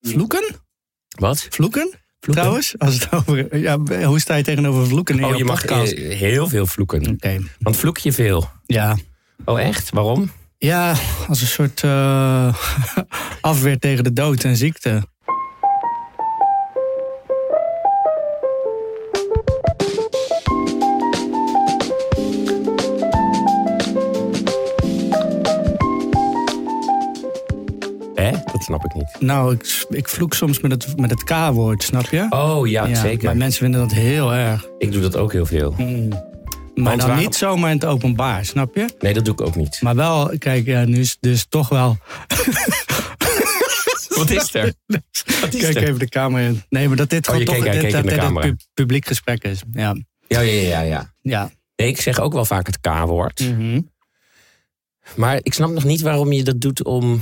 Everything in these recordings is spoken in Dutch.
Vloeken? Wat? Vloeken? Trouwens, als het over, hoe sta je tegenover vloeken in je podcast? Je mag heel veel vloeken. Okay. Want vloek je veel? Ja. Oh, echt? Waarom? Ja, als een soort afweer tegen de dood en ziekte. Dat snap ik niet. Nou, ik vloek soms met het K-woord, snap je? Oh ja, zeker. Maar mensen vinden dat heel erg. Ik doe dat ook heel veel. Maar dan niet zomaar in het openbaar, snap je? Nee, dat doe ik ook niet. Maar wel, kijk, nu is dus toch wel... Wat is er? Kijk even de kamer in. Nee, maar dat dit gewoon toch het publiek gesprek is. Ja. Ja. Nee, ik zeg ook wel vaak het K-woord. Mm-hmm. Maar ik snap nog niet waarom je dat doet om...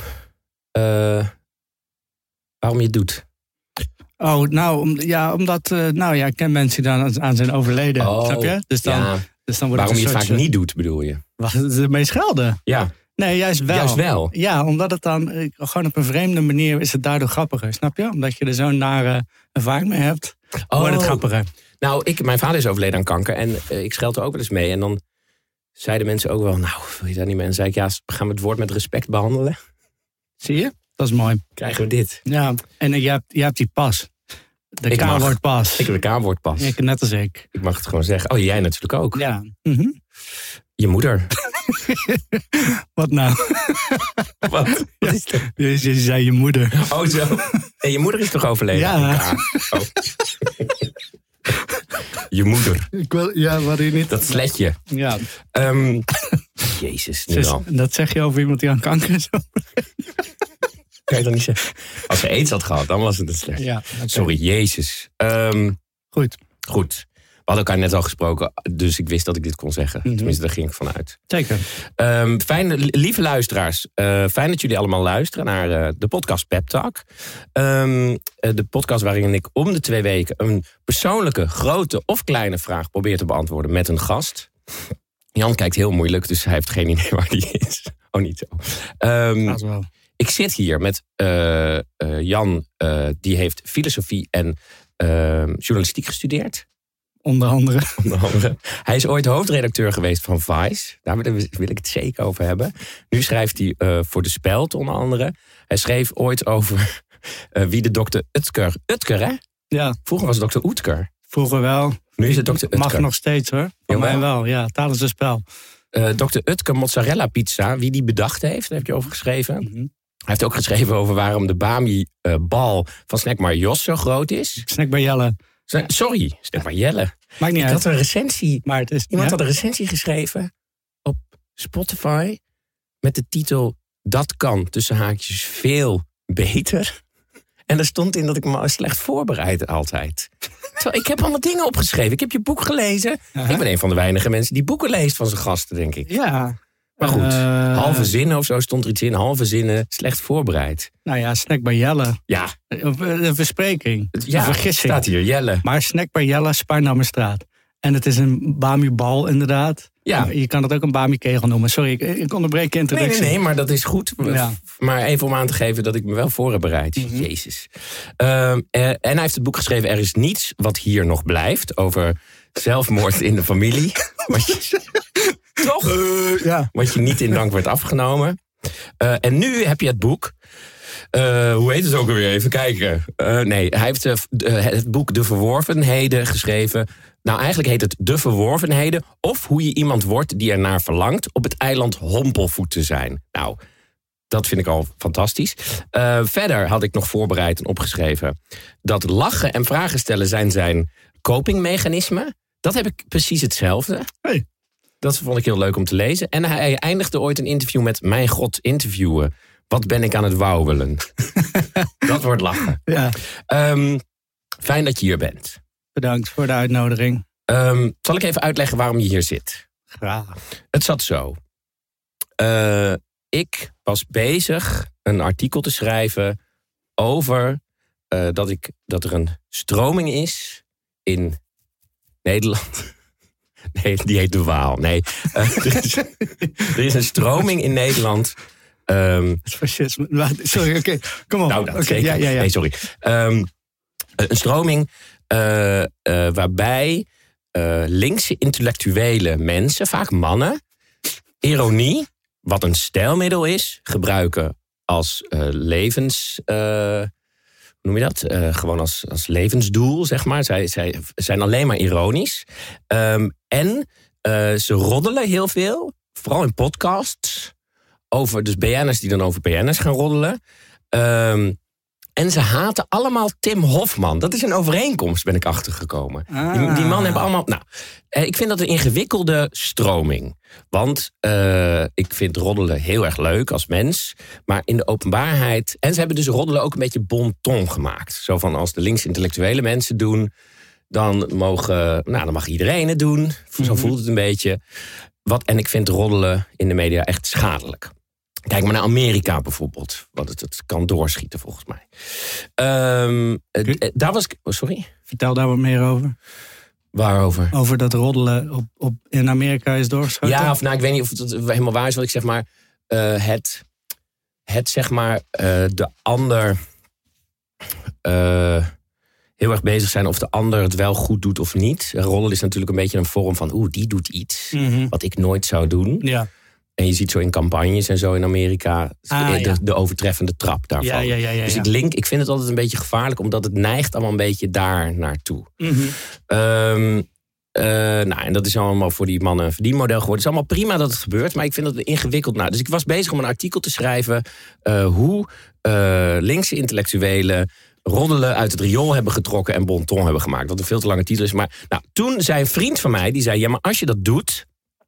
waarom je het doet. Oh, omdat ik ken mensen die dan aan zijn overleden, snap je? Dus dan wordt waarom je het vaak niet doet, bedoel je? Wat het ermee schelden? Ja. Nee, juist wel. Juist wel? Ja, omdat het dan gewoon op een vreemde manier is het daardoor grappiger, snap je? Omdat je er zo'n nare ervaring mee hebt, wordt het grappiger. Nou, mijn vader is overleden aan kanker en ik scheld er ook wel eens mee. En dan zeiden mensen ook wel, nou, wil je daar niet mee? En dan zei ik, gaan we het woord met respect behandelen? Zie je? Dat is mooi. Krijgen we dit. Ja, en je hebt die pas. De K-woordpas. Ik heb de K-woordpas. Ja, net als ik. Ik mag het gewoon zeggen. Oh, jij natuurlijk ook. Ja. Mm-hmm. Je moeder. Wat nou? Wat is dat? Je zei je moeder. Oh, zo. En je moeder is toch overleden? Ja. Oh. Je moeder. Wat je niet. Dat sletje. Ja. Jezus, nu al. Dat zeg je over iemand die aan kanker is. Kan je dat niet zeggen? Als ze aids had gehad, dan was het een slecht. Ja, okay. Sorry, Jezus. Goed. We hadden elkaar net al gesproken, dus ik wist dat ik dit kon zeggen. Mm-hmm. Tenminste, daar ging ik vanuit. Zeker. Lieve luisteraars, fijn dat jullie allemaal luisteren naar de podcast Pep Talk. De podcast waarin ik om de 2 weken een persoonlijke, grote of kleine vraag probeer te beantwoorden met een gast. Jan kijkt heel moeilijk, dus hij heeft geen idee waar die is. Oh, niet zo. Dat wel. Ik zit hier met Jan, die heeft filosofie en journalistiek gestudeerd. Onder andere. Hij is ooit hoofdredacteur geweest van Vice. Daar wil ik het zeker over hebben. Nu schrijft hij voor De Speld onder andere. Hij schreef ooit over wie de dokter Utker, hè? Ja. Vroeger was het dokter Oetker. Vroeger wel. Nu is het dokter Utker. Mag nog steeds hoor. Van mij wel, ja. Tijdens het spel. Dokter Utker mozzarella pizza, wie die bedacht heeft, daar heb je over geschreven. Mm-hmm. Hij heeft ook geschreven over waarom de Bami-bal van Snackbar Jos zo groot is. Snackbar Jelle. Sorry, Snackbar Jelle. Maakt niet uit. Had een recensie. Maar het is, Iemand had een recensie geschreven op Spotify met de titel Dat kan tussen haakjes veel beter. En er stond in dat ik me slecht voorbereid altijd. Terwijl ik heb allemaal dingen opgeschreven. Ik heb je boek gelezen. Uh-huh. Ik ben een van de weinige mensen die boeken leest van zijn gasten, denk ik. Ja. Maar goed, halve zinnen of zo stond er iets in. Halve zinnen, slecht voorbereid. Nou ja, Snackbar Jelle. Ja. Een verspreking. Ja, een vergissing. Staat hier, Jelle. Maar Snackbar Jelle, Sparnammerstraat. En het is een Bami-bal inderdaad. Ja. Je kan het ook een Bami-kegel noemen. Sorry, ik onderbreek je introductie. Nee, maar dat is goed. Ja. Maar even om aan te geven dat ik me wel voor heb bereid. Mm-hmm. Jezus. En hij heeft het boek geschreven Er is niets wat hier nog blijft. Over zelfmoord in de familie. Toch? Ja. Wat je niet in dank werd afgenomen. En nu heb je het boek. Hoe heet het ook alweer? Even kijken. Hij heeft het boek De Verworvenheden geschreven. Nou, eigenlijk heet het De Verworvenheden. Of hoe je iemand wordt die ernaar verlangt op het eiland Hompelvoet te zijn. Nou, dat vind ik al fantastisch. Verder had ik nog voorbereid en opgeschreven dat lachen en vragen stellen zijn copingmechanismen. Dat heb ik precies hetzelfde. Hey. Dat vond ik heel leuk om te lezen. En hij eindigde ooit een interview met mijn god interviewen. Wat ben ik aan het wauwelen? Dat wordt lachen. Ja. Fijn dat je hier bent. Bedankt voor de uitnodiging. Zal ik even uitleggen waarom je hier zit? Graag. Het zat zo. Ik was bezig een artikel te schrijven over dat er een stroming is in Nederland. Nee, die heet de Waal. Nee, er is een stroming in Nederland Het is fascisme. Sorry, oké. Kom op. Nou, dat zeker. Ja. Nee, sorry. Een stroming waarbij linkse intellectuele mensen, vaak mannen, ironie, wat een stijlmiddel is, gebruiken als levens... hoe noem je dat? Gewoon als levensdoel, zeg maar. Zij zijn alleen maar ironisch. En ze roddelen heel veel, vooral in podcasts, over dus BN'ers die dan over BN'ers gaan roddelen. En ze haten allemaal Tim Hofman. Dat is een overeenkomst, ben ik achtergekomen. Die mannen hebben allemaal... Nou, ik vind dat een ingewikkelde stroming. Want ik vind roddelen heel erg leuk als mens. Maar in de openbaarheid... En ze hebben dus roddelen ook een beetje bon ton gemaakt. Zo van als de links-intellectuele mensen doen... dan mag iedereen het doen. Zo voelt het een beetje. En ik vind roddelen in de media echt schadelijk. Kijk maar naar Amerika bijvoorbeeld. Want het kan doorschieten volgens mij. Daar was ik... sorry? Vertel daar wat meer over. Waarover? Over dat roddelen in Amerika is doorgeschoten. Ja, ik weet niet of het helemaal waar is wat ik zeg, maar het zeg maar de ander heel erg bezig zijn of de ander het wel goed doet of niet. Roddelen is natuurlijk een beetje een vorm van die doet iets wat ik nooit zou doen. Ja. En je ziet zo in campagnes en zo in Amerika de overtreffende trap daarvan. Ja. Dus ik vind het altijd een beetje gevaarlijk, omdat het neigt allemaal een beetje daar naartoe. En dat is allemaal voor die mannen een verdienmodel geworden. Het is allemaal prima dat het gebeurt, maar ik vind dat ingewikkeld. Dus ik was bezig om een artikel te schrijven hoe linkse intellectuelen roddelen uit het riool hebben getrokken en bon ton hebben gemaakt. Wat een veel te lange titel is. Maar toen zei een vriend van mij, die zei, ja, maar als je dat doet,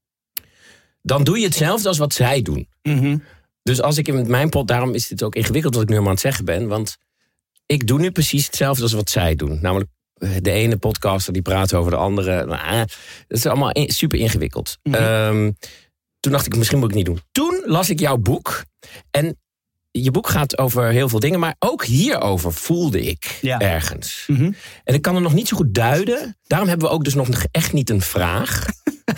dan doe je hetzelfde als wat zij doen. Dus als ik in mijn daarom is dit ook ingewikkeld wat ik nu helemaal aan het zeggen ben, want ik doe nu precies hetzelfde als wat zij doen. Namelijk de ene podcaster die praat over de andere. Dat is allemaal super ingewikkeld. Toen dacht ik, misschien moet ik het niet doen. Toen las ik jouw boek. En je boek gaat over heel veel dingen, maar ook hierover voelde ik ergens. En ik kan het nog niet zo goed duiden. Daarom hebben we ook dus nog echt niet een vraag.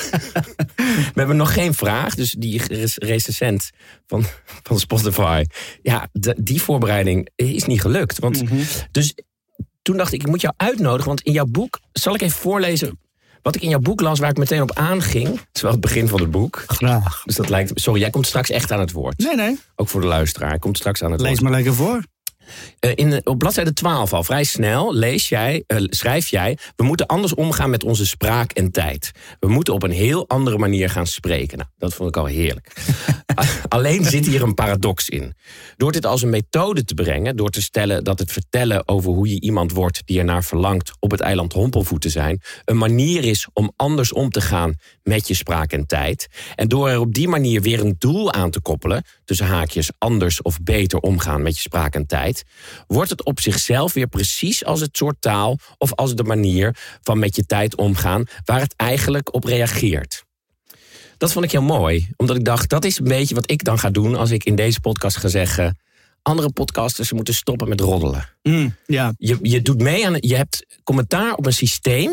We hebben nog geen vraag. Dus die recensent van Spotify. Ja, die voorbereiding is niet gelukt. Want, dus toen dacht ik moet jou uitnodigen. Want in jouw boek, zal ik even voorlezen wat ik in jouw boek las, waar ik meteen op aanging. Het is wel het begin van het boek. Graag. Dus dat lijkt... Sorry, jij komt straks echt aan het woord. Nee. Ook voor de luisteraar. Hij komt straks aan het woord. Lees maar lekker voor. Op bladzijde 12 al, vrij snel, schrijf jij... we moeten anders omgaan met onze spraak en tijd. We moeten op een heel andere manier gaan spreken. Nou, dat vond ik al heerlijk. Alleen zit hier een paradox in. Door dit als een methode te brengen, door te stellen dat het vertellen over hoe je iemand wordt die ernaar verlangt op het eiland Hompelvoet te zijn, een manier is om anders om te gaan met je spraak en tijd. En door er op die manier weer een doel aan te koppelen, tussen haakjes anders of beter omgaan met je spraak en tijd, wordt het op zichzelf weer precies als het soort taal of als de manier van met je tijd omgaan waar het eigenlijk op reageert. Dat vond ik heel mooi, omdat ik dacht, dat is een beetje wat ik dan ga doen als ik in deze podcast ga zeggen, andere podcasters moeten stoppen met roddelen. Je doet mee aan, je hebt commentaar op een systeem,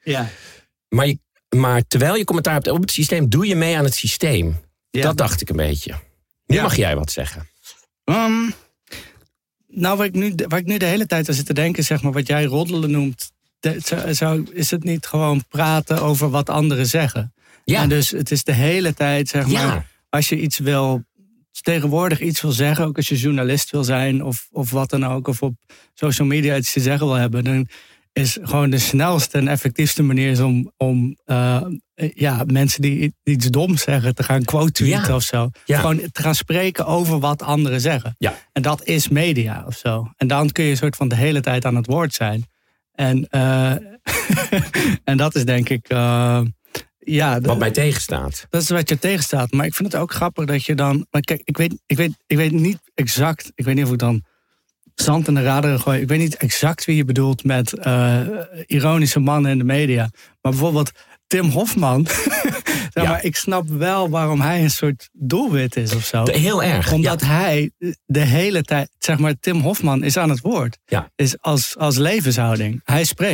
maar terwijl je commentaar hebt op het systeem, doe je mee aan het systeem. Dat dacht ik een beetje. Nu mag jij wat zeggen. Nou, waar ik nu de hele tijd aan zit te denken, zeg maar, wat jij roddelen noemt, is het niet gewoon praten over wat anderen zeggen? Ja. En dus het is de hele tijd, zeg maar, als je iets wil, tegenwoordig iets wil zeggen, ook als je journalist wil zijn of wat dan ook, of op social media iets te zeggen wil hebben, dan is gewoon de snelste en effectiefste manier om mensen die iets doms zeggen te gaan quote-tweeten of zo. Ja. Gewoon te gaan spreken over wat anderen zeggen. Ja. En dat is media of zo. En dan kun je soort van de hele tijd aan het woord zijn. En, en dat is denk ik... wat mij tegenstaat. Dat is wat je tegenstaat. Maar ik vind het ook grappig dat je dan... Maar kijk, ik weet niet exact... Ik weet niet of ik dan zand in de raderen gooi. Ik weet niet exact wie je bedoelt met ironische mannen in de media. Maar bijvoorbeeld Tim Hofman. Maar ik snap wel waarom hij een soort doelwit is of zo. Heel erg. Omdat hij de hele tijd... Zeg maar, Tim Hofman is aan het woord. Ja. Is als levenshouding. Hij spreekt.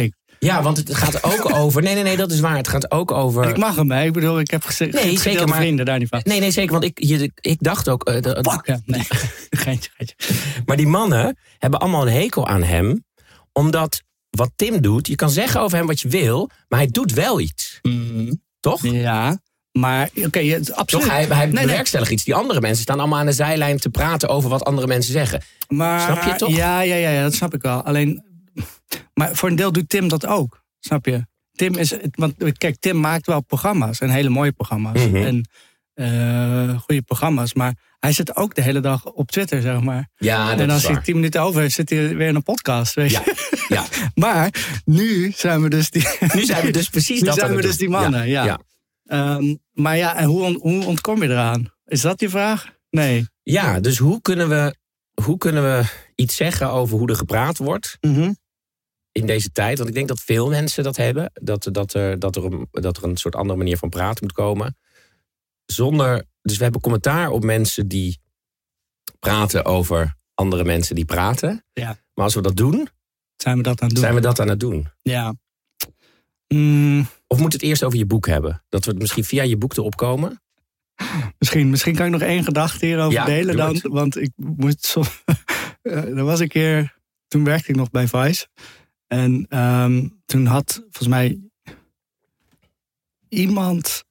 Ja, want het gaat ook over... Nee, dat is waar. Het gaat ook over... En ik mag hem, hè? Ik bedoel, ik heb gezegd... Nee, zeker, maar... vrienden daar niet van. Nee, zeker, want ik dacht ook... Fuck, ja, nee. Geintje. Maar die mannen hebben allemaal een hekel aan hem. Omdat wat Tim doet... Je kan zeggen over hem wat je wil... Maar hij doet wel iets. Toch? Ja, maar oké, absoluut. Toch, hij bewerkstelligt iets. Die andere mensen staan allemaal aan de zijlijn te praten... over wat andere mensen zeggen. Maar, snap je toch? Ja, dat snap ik wel. Alleen... Maar voor een deel doet Tim dat ook, snap je? Want kijk, Tim maakt wel programma's en hele mooie programma's. En goede programma's. Maar hij zit ook de hele dag op Twitter, zeg maar. Ja, dat en als is waar. hij 10 minuten over heeft, zit hij weer in een podcast, weet je? Ja. Maar nu zijn we dus die... Nu zijn we dus precies nu dat zijn aan we het dus die doen. mannen, ja. Maar ja, en hoe ontkom je eraan? Is dat je vraag? Nee. Ja, dus hoe kunnen we iets zeggen over hoe er gepraat wordt... in deze tijd? Want ik denk dat veel mensen dat hebben. Dat er een soort andere manier van praten moet komen. Dus we hebben commentaar op mensen die praten over andere mensen die praten. Ja. Maar als we dat doen... Zijn we dat aan het doen? Ja. Of moet het eerst over je boek hebben? Dat we het misschien via je boek erop komen? Misschien kan ik nog 1 gedachte hierover delen dan. Want ik moet er was een keer... Toen werkte ik nog bij Vice... En toen had volgens mij iemand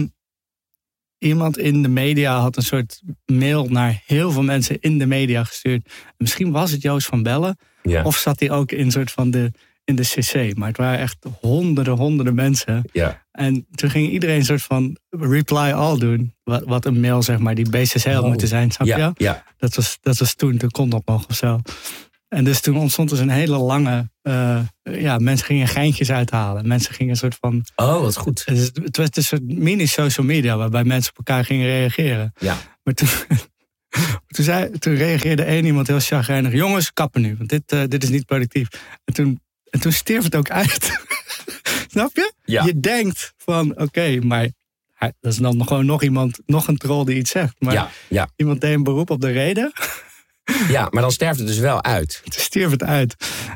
in de media had een soort mail naar heel veel mensen in de media gestuurd. Misschien was het Joost van Bellen. Ja. Of zat hij ook in soort van in de CC. Maar het waren echt honderden mensen. Ja. En toen ging iedereen een soort van reply all doen. Wat een mail, zeg maar, die BCC had moeten zijn. Snap je? Ja. Dat was toen kon dat nog of zo. En dus toen ontstond dus een hele lange... mensen gingen geintjes uithalen. Mensen gingen een soort van... Oh, wat goed. Het was een soort mini-social media... waarbij mensen op elkaar gingen reageren. Ja. Maar toen reageerde één iemand heel chagrijnig... jongens, kappen nu, want dit is niet productief. En toen stierf het ook uit. Snap je? Ja. Je denkt van, oké, maar... dat is dan gewoon nog een troll die iets zegt. Maar iemand deed een beroep op de reden... Ja, maar dan sterft het dus wel uit. Het stierf het uit.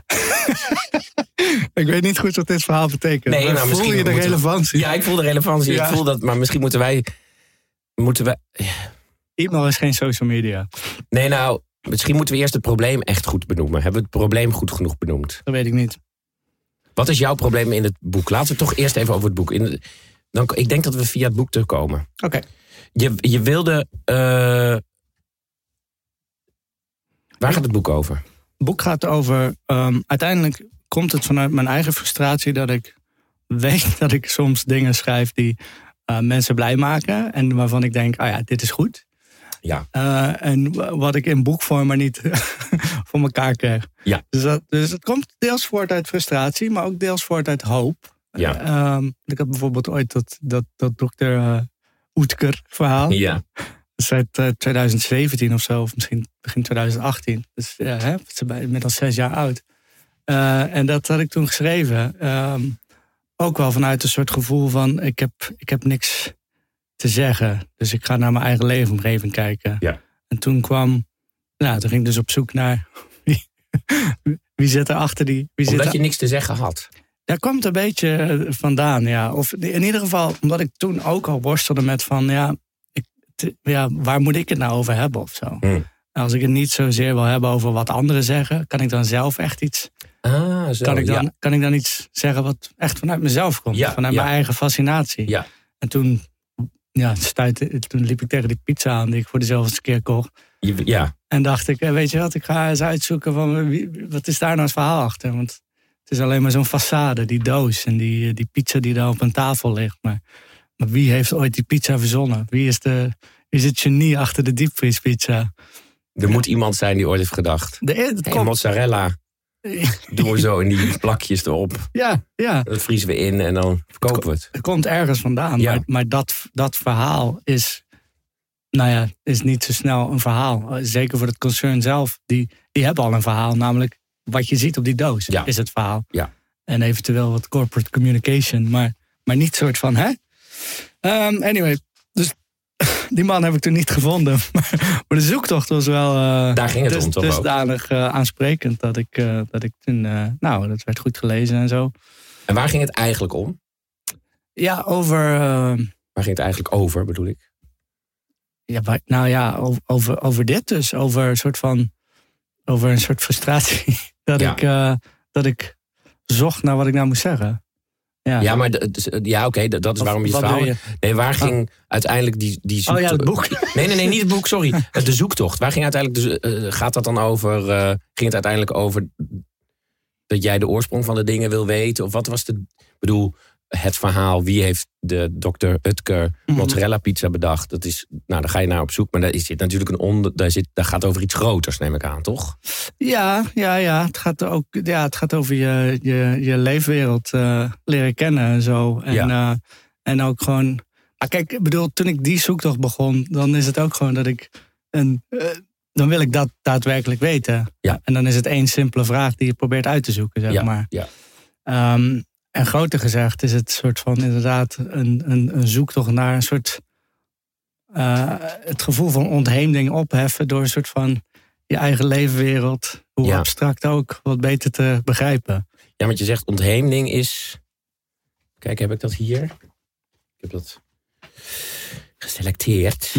Ik weet niet goed wat dit verhaal betekent. Nee, maar voel je de relevantie? Ja, ik voel de relevantie. Ja. Ik voel dat, maar misschien moeten wij... E-mail is geen social media. Nee, nou, misschien moeten we eerst het probleem echt goed benoemen. Hebben we het probleem goed genoeg benoemd? Dat weet ik niet. Wat is jouw probleem in het boek? Laten we toch eerst even over het boek. Ik denk dat we via het boek terugkomen. Oké. Je wilde... Waar gaat het boek over? Het boek gaat over... uiteindelijk komt het vanuit mijn eigen frustratie... dat ik weet dat ik soms dingen schrijf... die mensen blij maken. En waarvan ik denk, dit is goed. Ja. En wat ik in boekvorm maar niet voor elkaar krijg. Ja. Dus het komt deels voort uit frustratie... maar ook deels voort uit hoop. Ja. Ik had bijvoorbeeld ooit dat dokter Oetker verhaal... Ja. Dat is uit 2017 of zo, of misschien begin 2018. Dus ze zijn inmiddels 6 jaar oud. En dat had ik toen geschreven. Ook wel vanuit een soort gevoel van... ik heb niks te zeggen. Dus ik ga naar mijn eigen leefomgeving kijken. Ja. En toen toen ging ik dus op zoek naar... wie zit er achter die... Omdat je niks te zeggen had. Daar komt een beetje vandaan, ja. Of in ieder geval, omdat ik toen ook al worstelde met van... waar moet ik het nou over hebben of zo? Als ik het niet zozeer wil hebben over wat anderen zeggen... kan ik dan zelf echt iets... Kan ik dan iets zeggen wat echt vanuit mezelf komt? Vanuit mijn eigen fascinatie. Ja. En toen liep ik tegen die pizza aan... die ik voor de zoveelste keer kocht. Ja. En dacht ik, weet je wat, ik ga eens uitzoeken... van wat is daar nou het verhaal achter? Want het is alleen maar zo'n façade, die doos... en die pizza die daar op een tafel ligt. Maar wie heeft ooit die pizza verzonnen? Wie is het genie achter de diepvriespizza? Er moet iemand zijn die ooit heeft gedacht. Mozzarella. Doen we zo in die plakjes erop. Ja. Dat vriezen we in en dan verkopen we het. Het komt ergens vandaan. Ja. Maar dat verhaal is niet zo snel een verhaal. Zeker voor het concern zelf. Die hebben al een verhaal. Namelijk wat je ziet op die doos is het verhaal. Ja. En eventueel wat corporate communication. Maar niet soort van, Anyway, dus die man heb ik toen niet gevonden. Maar de zoektocht was wel daar ging het om toch dusdanig aansprekend dat ik toen... dat werd goed gelezen en zo. En waar ging het eigenlijk om? Ja, over... waar ging het eigenlijk over, bedoel ik? Ja, over dit dus. Over een soort frustratie. Dat ik zocht naar wat ik nou moest zeggen. Ja, maar oké, dat is waarom je het verhaal... Nee, waar ging uiteindelijk die zoektocht... Oh ja, het boek. Nee, niet het boek, sorry. De zoektocht. Waar ging uiteindelijk... gaat dat dan over... ging het uiteindelijk over... dat jij de oorsprong van de dingen wil weten? Of wat was het verhaal? Wie heeft de Dr. Utker mozzarella pizza bedacht? Dat is... Nou, daar ga je naar op zoek. Maar daar zit natuurlijk daar gaat over iets groters, neem ik aan, toch? Ja. Het gaat over je leefwereld leren kennen en zo. En ook gewoon... kijk, ik bedoel, toen ik die zoektocht begon... dan is het ook gewoon dat ik... dan wil ik dat daadwerkelijk weten. Ja. En dan is het één simpele vraag die je probeert uit te zoeken, zeg maar. Ja. En groter gezegd is het soort van inderdaad een zoektocht naar een soort... het gevoel van ontheemding opheffen door een soort van je eigen leefwereld, hoe abstract ook, wat beter te begrijpen. Ja, want je zegt ontheemding is... Kijk, heb ik dat hier? Ik heb dat geselecteerd.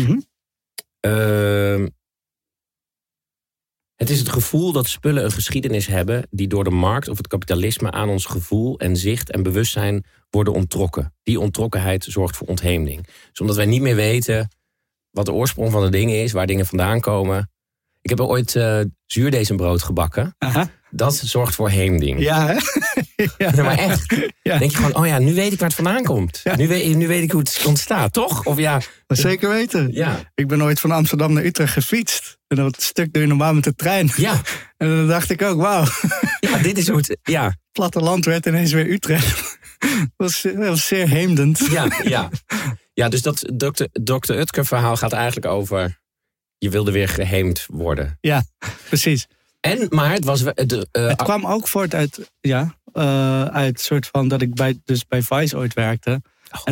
Het is het gevoel dat spullen een geschiedenis hebben die door de markt of het kapitalisme aan ons gevoel en zicht en bewustzijn worden onttrokken. Die ontrokkenheid zorgt voor ontheemding. Dus omdat wij niet meer weten wat de oorsprong van de dingen is, waar dingen vandaan komen. Ik heb ooit zuurdezenbrood gebakken. Aha. Dat zorgt voor heemding. Ja, hè? Ja. Maar echt. Ja. Denk je gewoon, nu weet ik waar het vandaan komt. Ja. Nu weet ik hoe het ontstaat, toch? Of ja. Zeker weten. Ja. Ik ben ooit van Amsterdam naar Utrecht gefietst. En dat stuk doe je normaal met de trein. Ja. En dan dacht ik ook, wauw. Ja, dit is hoe het... Ja. Platteland werd ineens weer Utrecht. Dat was zeer heemdend. Ja, dus dat Dr. Utker verhaal gaat eigenlijk over... Je wilde weer geheemd worden. Ja, precies. Maar het was... het kwam ook voort uit... uit soort van dat ik bij Vice ooit werkte.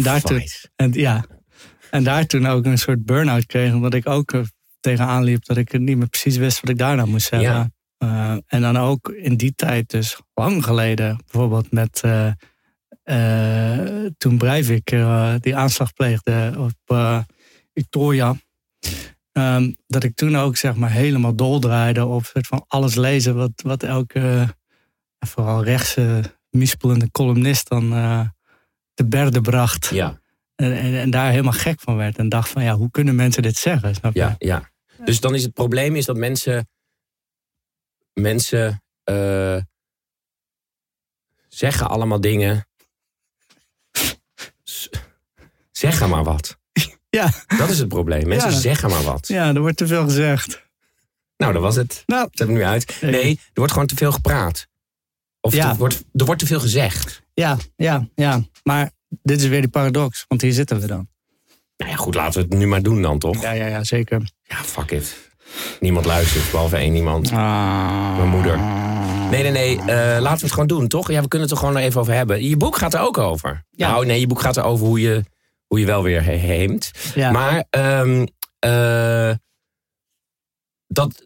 En daar toen ook een soort burn-out kreeg. Omdat ik ook tegenaan liep dat ik niet meer precies wist wat ik daar nou moest zeggen. Ja. En dan ook in die tijd, dus lang geleden, bijvoorbeeld met... toen Breivik die aanslag pleegde op Utøya. Dat ik toen ook zeg maar helemaal doldraaide op soort van alles lezen wat elke, vooral rechtse, mispelende columnist dan te berde bracht. Ja. En daar helemaal gek van werd. En dacht van hoe kunnen mensen dit zeggen? Snap je? Ja. Dus dan is het probleem dat mensen zeggen allemaal dingen. Zeggen maar wat. Ja. Dat is het probleem. Mensen zeggen maar wat. Ja, er wordt te veel gezegd. Nou, dat was het. Nou. Zet hem nu uit. Nee, er wordt gewoon te veel gepraat. Of er wordt te veel gezegd. Ja. Maar dit is weer die paradox. Want hier zitten we dan. Nou ja, goed. Laten we het nu maar doen dan, toch? Ja, zeker. Ja, fuck it. Niemand luistert, behalve één iemand. Mijn moeder. Nee. Laten we het gewoon doen, toch? Ja, we kunnen het er gewoon nog even over hebben. Je boek gaat er ook over. Ja. Nou, nee, je boek gaat er over hoe je wel weer heemt. Ja. Maar dat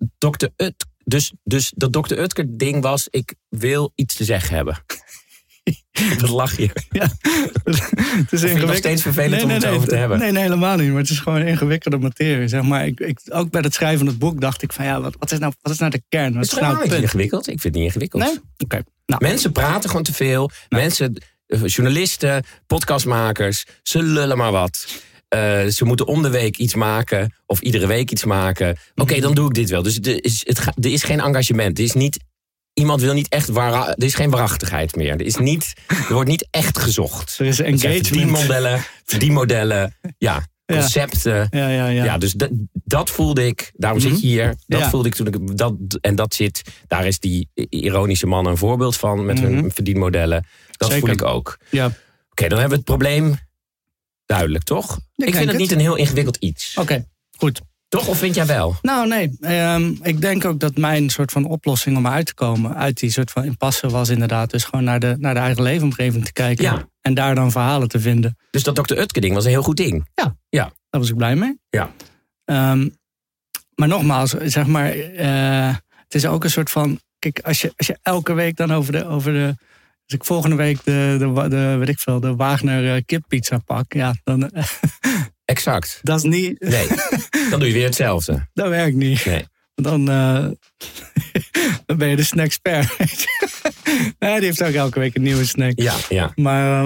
Dr. Utker ding was... ik wil iets te zeggen hebben. Dat lach je. Ja. Het is nog steeds vervelend om het over te hebben. Nee, helemaal niet. Maar het is gewoon een ingewikkelde materie. Zeg maar. Ook bij het schrijven van het boek dacht ik van... wat is nou de kern? Wat is nou het punt? Ingewikkeld? Ik vind het niet ingewikkeld. Nee? Okay. Nou. Mensen praten gewoon te veel. Nou. Mensen... Journalisten, podcastmakers, ze lullen maar wat. Ze moeten om de week iets maken of iedere week iets maken. Oké, dan doe ik dit wel. Dus er is geen engagement. Iemand wil niet echt er is geen waarachtigheid meer. Er wordt niet echt gezocht. Er is engagement. Verdienmodellen, concepten. Ja, dus dat voelde ik. Daarom zit je hier. Dat voelde ik toen ik daar is die ironische man een voorbeeld van met hun verdienmodellen. Dat Zeker. Voel ik ook. Ja. Oké, dan hebben we het probleem duidelijk, toch? Ik vind het niet een heel ingewikkeld iets. Oké, goed. Toch? Of vind jij wel? Nou, nee. Ik denk ook dat mijn soort van oplossing om uit te komen... uit die soort van impasse was inderdaad... dus gewoon naar de eigen leefomgeving te kijken... en daar dan verhalen te vinden. Dus dat Dr. Utker ding was een heel goed ding? Ja. Daar was ik blij mee. Ja. Maar nogmaals, zeg maar, het is ook een soort van... Kijk, als je elke week dan over de als ik volgende week de Wagner kippizza pak, ja, dan... Exact. Dat is niet... Nee, dan doe je weer hetzelfde. Dat werkt niet. Nee. Dan ben je de snackspert. Nee, die heeft ook elke week een nieuwe snack. Ja. Maar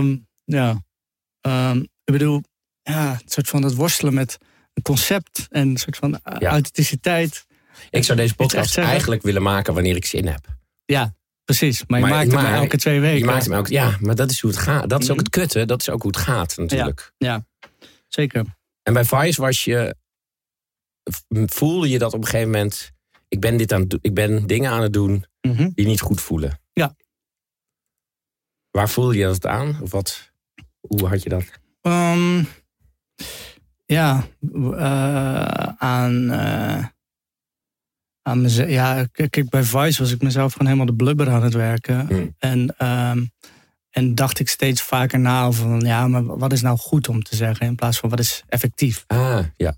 ik bedoel, het soort van dat worstelen met een concept en een soort van authenticiteit. Ik zou deze podcast eigenlijk willen maken wanneer ik zin heb. Ja, precies. Maar je maakt hem elke 2 weken. Je maakt hem maar dat is hoe het gaat. Dat is ook het kutte. Dat is ook hoe het gaat natuurlijk. Ja, zeker. En bij Vice voelde je dat op een gegeven moment... Ik ben dingen aan het doen die niet goed voelen. Ja. Waar voelde je dat aan? Of hoe had je dat? Aan mezelf. Ja, kijk, bij Vice was ik mezelf gewoon helemaal de blubber aan het werken. En dacht ik steeds vaker na over maar wat is nou goed om te zeggen in plaats van wat is effectief. Ja.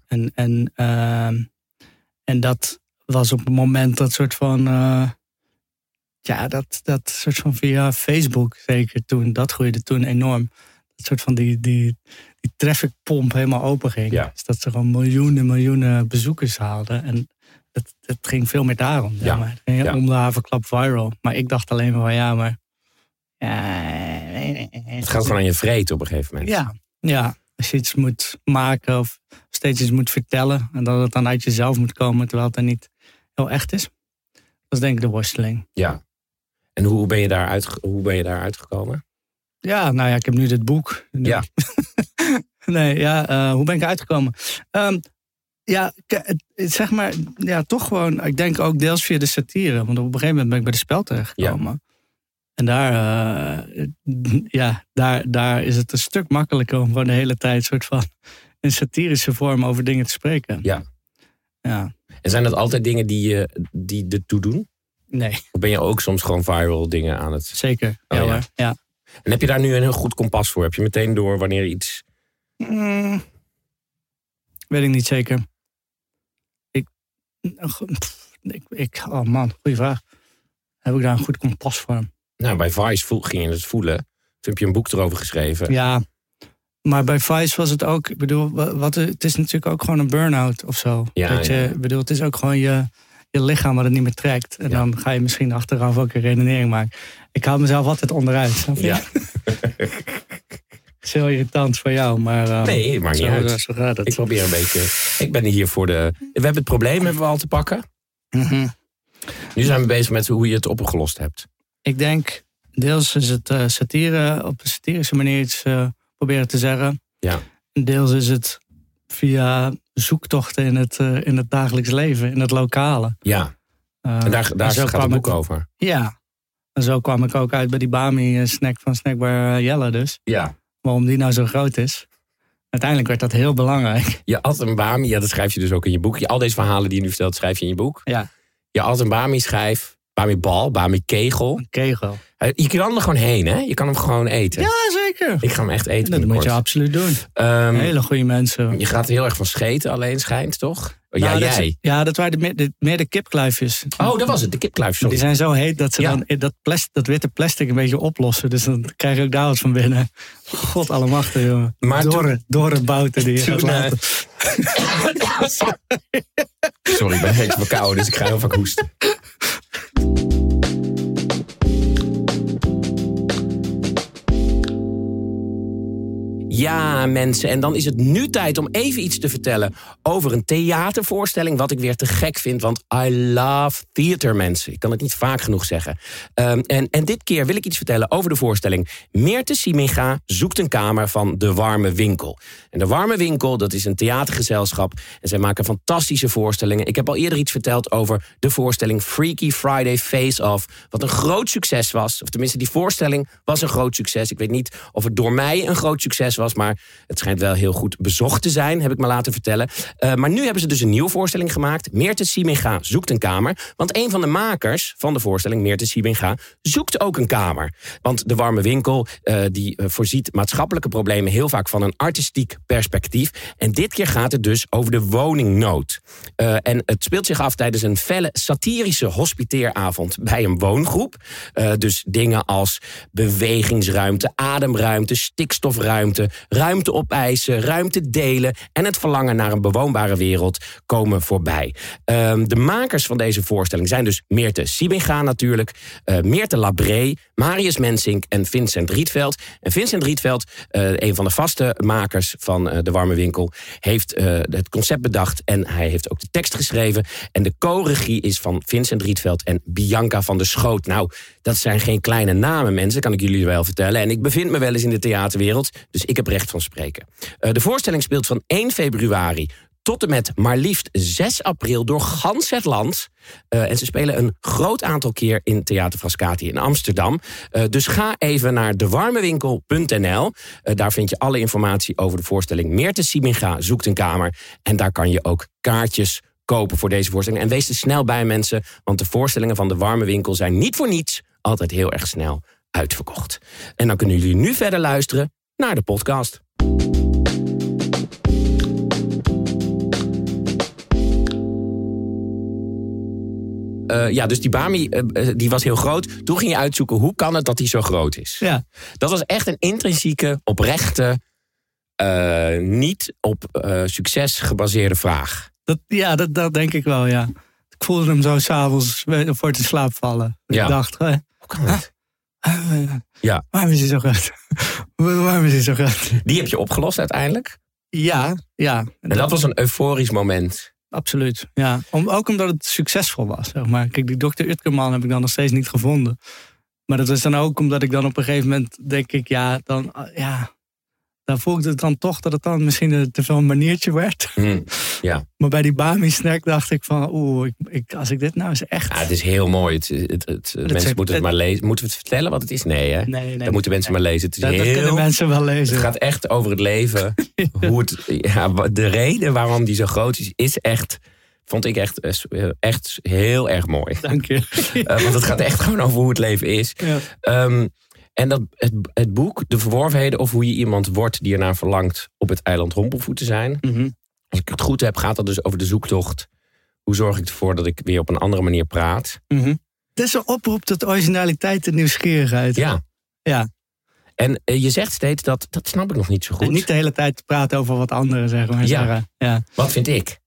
En dat was op het moment dat soort van dat soort van via Facebook zeker toen, dat groeide toen enorm. Dat soort van die trafficpomp helemaal open ging. Ja. Dus dat ze gewoon miljoenen bezoekers haalden. En het ging veel meer daarom. Ja. Het ging om de haverklap viral. Maar ik dacht alleen maar het gaat gewoon aan je vreten op een gegeven moment. Ja. Als je iets moet maken of steeds iets moet vertellen. En dat het dan uit jezelf moet komen terwijl het dan niet heel echt is. Dat is denk ik de worsteling. Ja. En hoe ben je daar uitgekomen? Ja, ik heb nu dit boek. Ja. Hoe ben ik eruit gekomen? Zeg maar, toch gewoon, ik denk ook deels via de satire. Want op een gegeven moment ben ik bij de Speld terechtgekomen. Ja. En daar is het een stuk makkelijker om gewoon de hele tijd soort van in satirische vorm over dingen te spreken. Ja. En zijn dat altijd dingen die ertoe doen? Nee. Of ben je ook soms gewoon viral dingen aan het... Zeker, ja. En heb je daar nu een heel goed kompas voor? Heb je meteen door wanneer iets... Weet ik niet zeker. Oh man, goede vraag. Heb ik daar een goed kompas voor? Nou, bij Vice ging je het voelen. Toen heb je een boek erover geschreven. Ja, maar bij Vice was het ook... Ik bedoel, het is natuurlijk ook gewoon een burn-out of zo. Ik bedoel, het is ook gewoon je lichaam wat het niet meer trekt. En dan ga je misschien achteraf ook een redenering maken. Ik hou mezelf altijd onderuit. Snap je? Ja. Het is heel irritant voor jou, maar... nee, maar niet uit. Zo gaat het. Ik probeer een beetje... Ik ben hier voor de... We hebben het probleem hebben we al te pakken. Mm-hmm. Nu zijn we bezig met hoe je het opgelost hebt. Ik denk, deels is het satire, op een satirische manier iets proberen te zeggen. Ja. En deels is het via zoektochten in het dagelijks leven, in het lokale. Ja. En daar gaat het boek over. Ja. En zo kwam ik ook uit bij die Bami-snack van Snackbar Jelle dus. Ja. Waarom die nou zo groot is. Uiteindelijk werd dat heel belangrijk. Je at een Bami, dat schrijf je dus ook in je boek. Al deze verhalen die je nu vertelt, schrijf je in je boek. Ja. Je at een Bami-schijf, Bami-bal, Bami-kegel. Een kegel. Je kan er gewoon heen, hè? Je kan hem gewoon eten. Ja, zeker. Ik ga hem echt eten. Dat moet je absoluut doen. Hele goede mensen. Je gaat er heel erg van scheten alleen, schijnt, toch? Jij. Dat waren meer de kipkluifjes. Oh, dat was het, de kipkluifjes. Die zijn zo heet dat ze dan dat witte plastic een beetje oplossen. Dus dan krijg je ook daar wat van binnen. God allemachtig, jongen. Maar dorre bouten die je gaat laten. Sorry, ik ben een beetje verkouden, dus ik ga heel vaak hoesten. Ja, mensen, en dan is het nu tijd om even iets te vertellen over een theatervoorstelling, wat ik weer te gek vind, want I love theater, mensen. Ik kan het niet vaak genoeg zeggen. En dit keer wil ik iets vertellen over de voorstelling Meerte Sieminga zoekt een kamer van De Warme Winkel. En De Warme Winkel, dat is een theatergezelschap en zij maken fantastische voorstellingen. Ik heb al eerder iets verteld over de voorstelling Freaky Friday Face Off, wat een groot succes was. Of tenminste, die voorstelling was een groot succes. Ik weet niet of het door mij een groot succes was, was. Maar het schijnt wel heel goed bezocht te zijn, heb ik me laten vertellen. Maar nu hebben ze dus een nieuwe voorstelling gemaakt. Meerte Siebenga zoekt een kamer. Want een van de makers van de voorstelling, Meerte Siebenga, zoekt ook een kamer. Want de Warme Winkel die voorziet maatschappelijke problemen heel vaak van een artistiek perspectief. En dit keer gaat het dus over de woningnood. En het speelt zich af tijdens een felle satirische hospiteeravond bij een woongroep. Dus dingen als bewegingsruimte, ademruimte, stikstofruimte, ruimte opeisen, ruimte delen en het verlangen naar een bewoonbare wereld komen voorbij. De makers van deze voorstelling zijn dus Meerte Siebenga natuurlijk, Meerte Labré, Marius Mensink en Vincent Rietveld. En Vincent Rietveld, een van de vaste makers van de Warme Winkel, heeft het concept bedacht en hij heeft ook de tekst geschreven. En de co-regie is van Vincent Rietveld en Bianca van der Schoot. Nou, dat zijn geen kleine namen, mensen, kan ik jullie wel vertellen. En ik bevind me wel eens in de theaterwereld, dus ik heb recht van spreken. De voorstelling speelt van 1 februari tot en met maar liefst 6 april door gans het land. En ze spelen een groot aantal keer in Theater Frascati in Amsterdam. Dus ga even naar dewarmewinkel.nl. Daar vind je alle informatie over de voorstelling Meerte Siebenga zoekt een kamer. En daar kan je ook kaartjes kopen voor deze voorstelling. En wees er snel bij, mensen, want de voorstellingen van de Warme Winkel zijn niet voor niets altijd heel erg snel uitverkocht. En dan kunnen jullie nu verder luisteren naar de podcast. Dus die Bami die was heel groot. Toen ging je uitzoeken, hoe kan het dat die zo groot is? Ja. Dat was echt een intrinsieke, oprechte, niet op succes gebaseerde vraag. Dat denk ik wel, ja. Ik voelde hem zo 's avonds voor te slaap vallen. Ja. Ik dacht, hoe kan dat? Ja. Waarom is hij zo groot? Waarom is hij zo groot? Die heb je opgelost uiteindelijk? Ja. En dat was een euforisch moment. Absoluut, ja. Ook omdat het succesvol was, zeg maar. Kijk, die Dr. Utkerman heb ik dan nog steeds niet gevonden. Maar dat is dan ook omdat ik dan op een gegeven moment denk ik, dan voelde het dan toch dat het dan misschien te veel een maniertje werd. Ja. Maar bij die Bami-snack dacht ik van, als ik dit nou eens echt... Ja, het is heel mooi. Mensen moeten het maar lezen. Moeten we het vertellen wat het is? Nee, hè? Nee. Dat moeten mensen maar lezen. Het is dat kunnen mensen wel lezen. Het gaat echt over het leven. De reden waarom die zo groot is echt... Vond ik echt heel erg mooi. Dank je. Want het gaat echt gewoon over hoe het leven is. Ja. En dat het boek, De Verworvenheden, of hoe je iemand wordt die ernaar verlangt op het eiland Hompelvoet te zijn. Mm-hmm. Als ik het goed heb, gaat dat dus over de zoektocht. Hoe zorg ik ervoor dat ik weer op een andere manier praat? Mm-hmm. Het is een oproep tot originaliteit en nieuwsgierigheid. Ja. En je zegt steeds dat snap ik nog niet zo goed. En niet de hele tijd praten over wat anderen zeggen. Ja. Wat vind ik?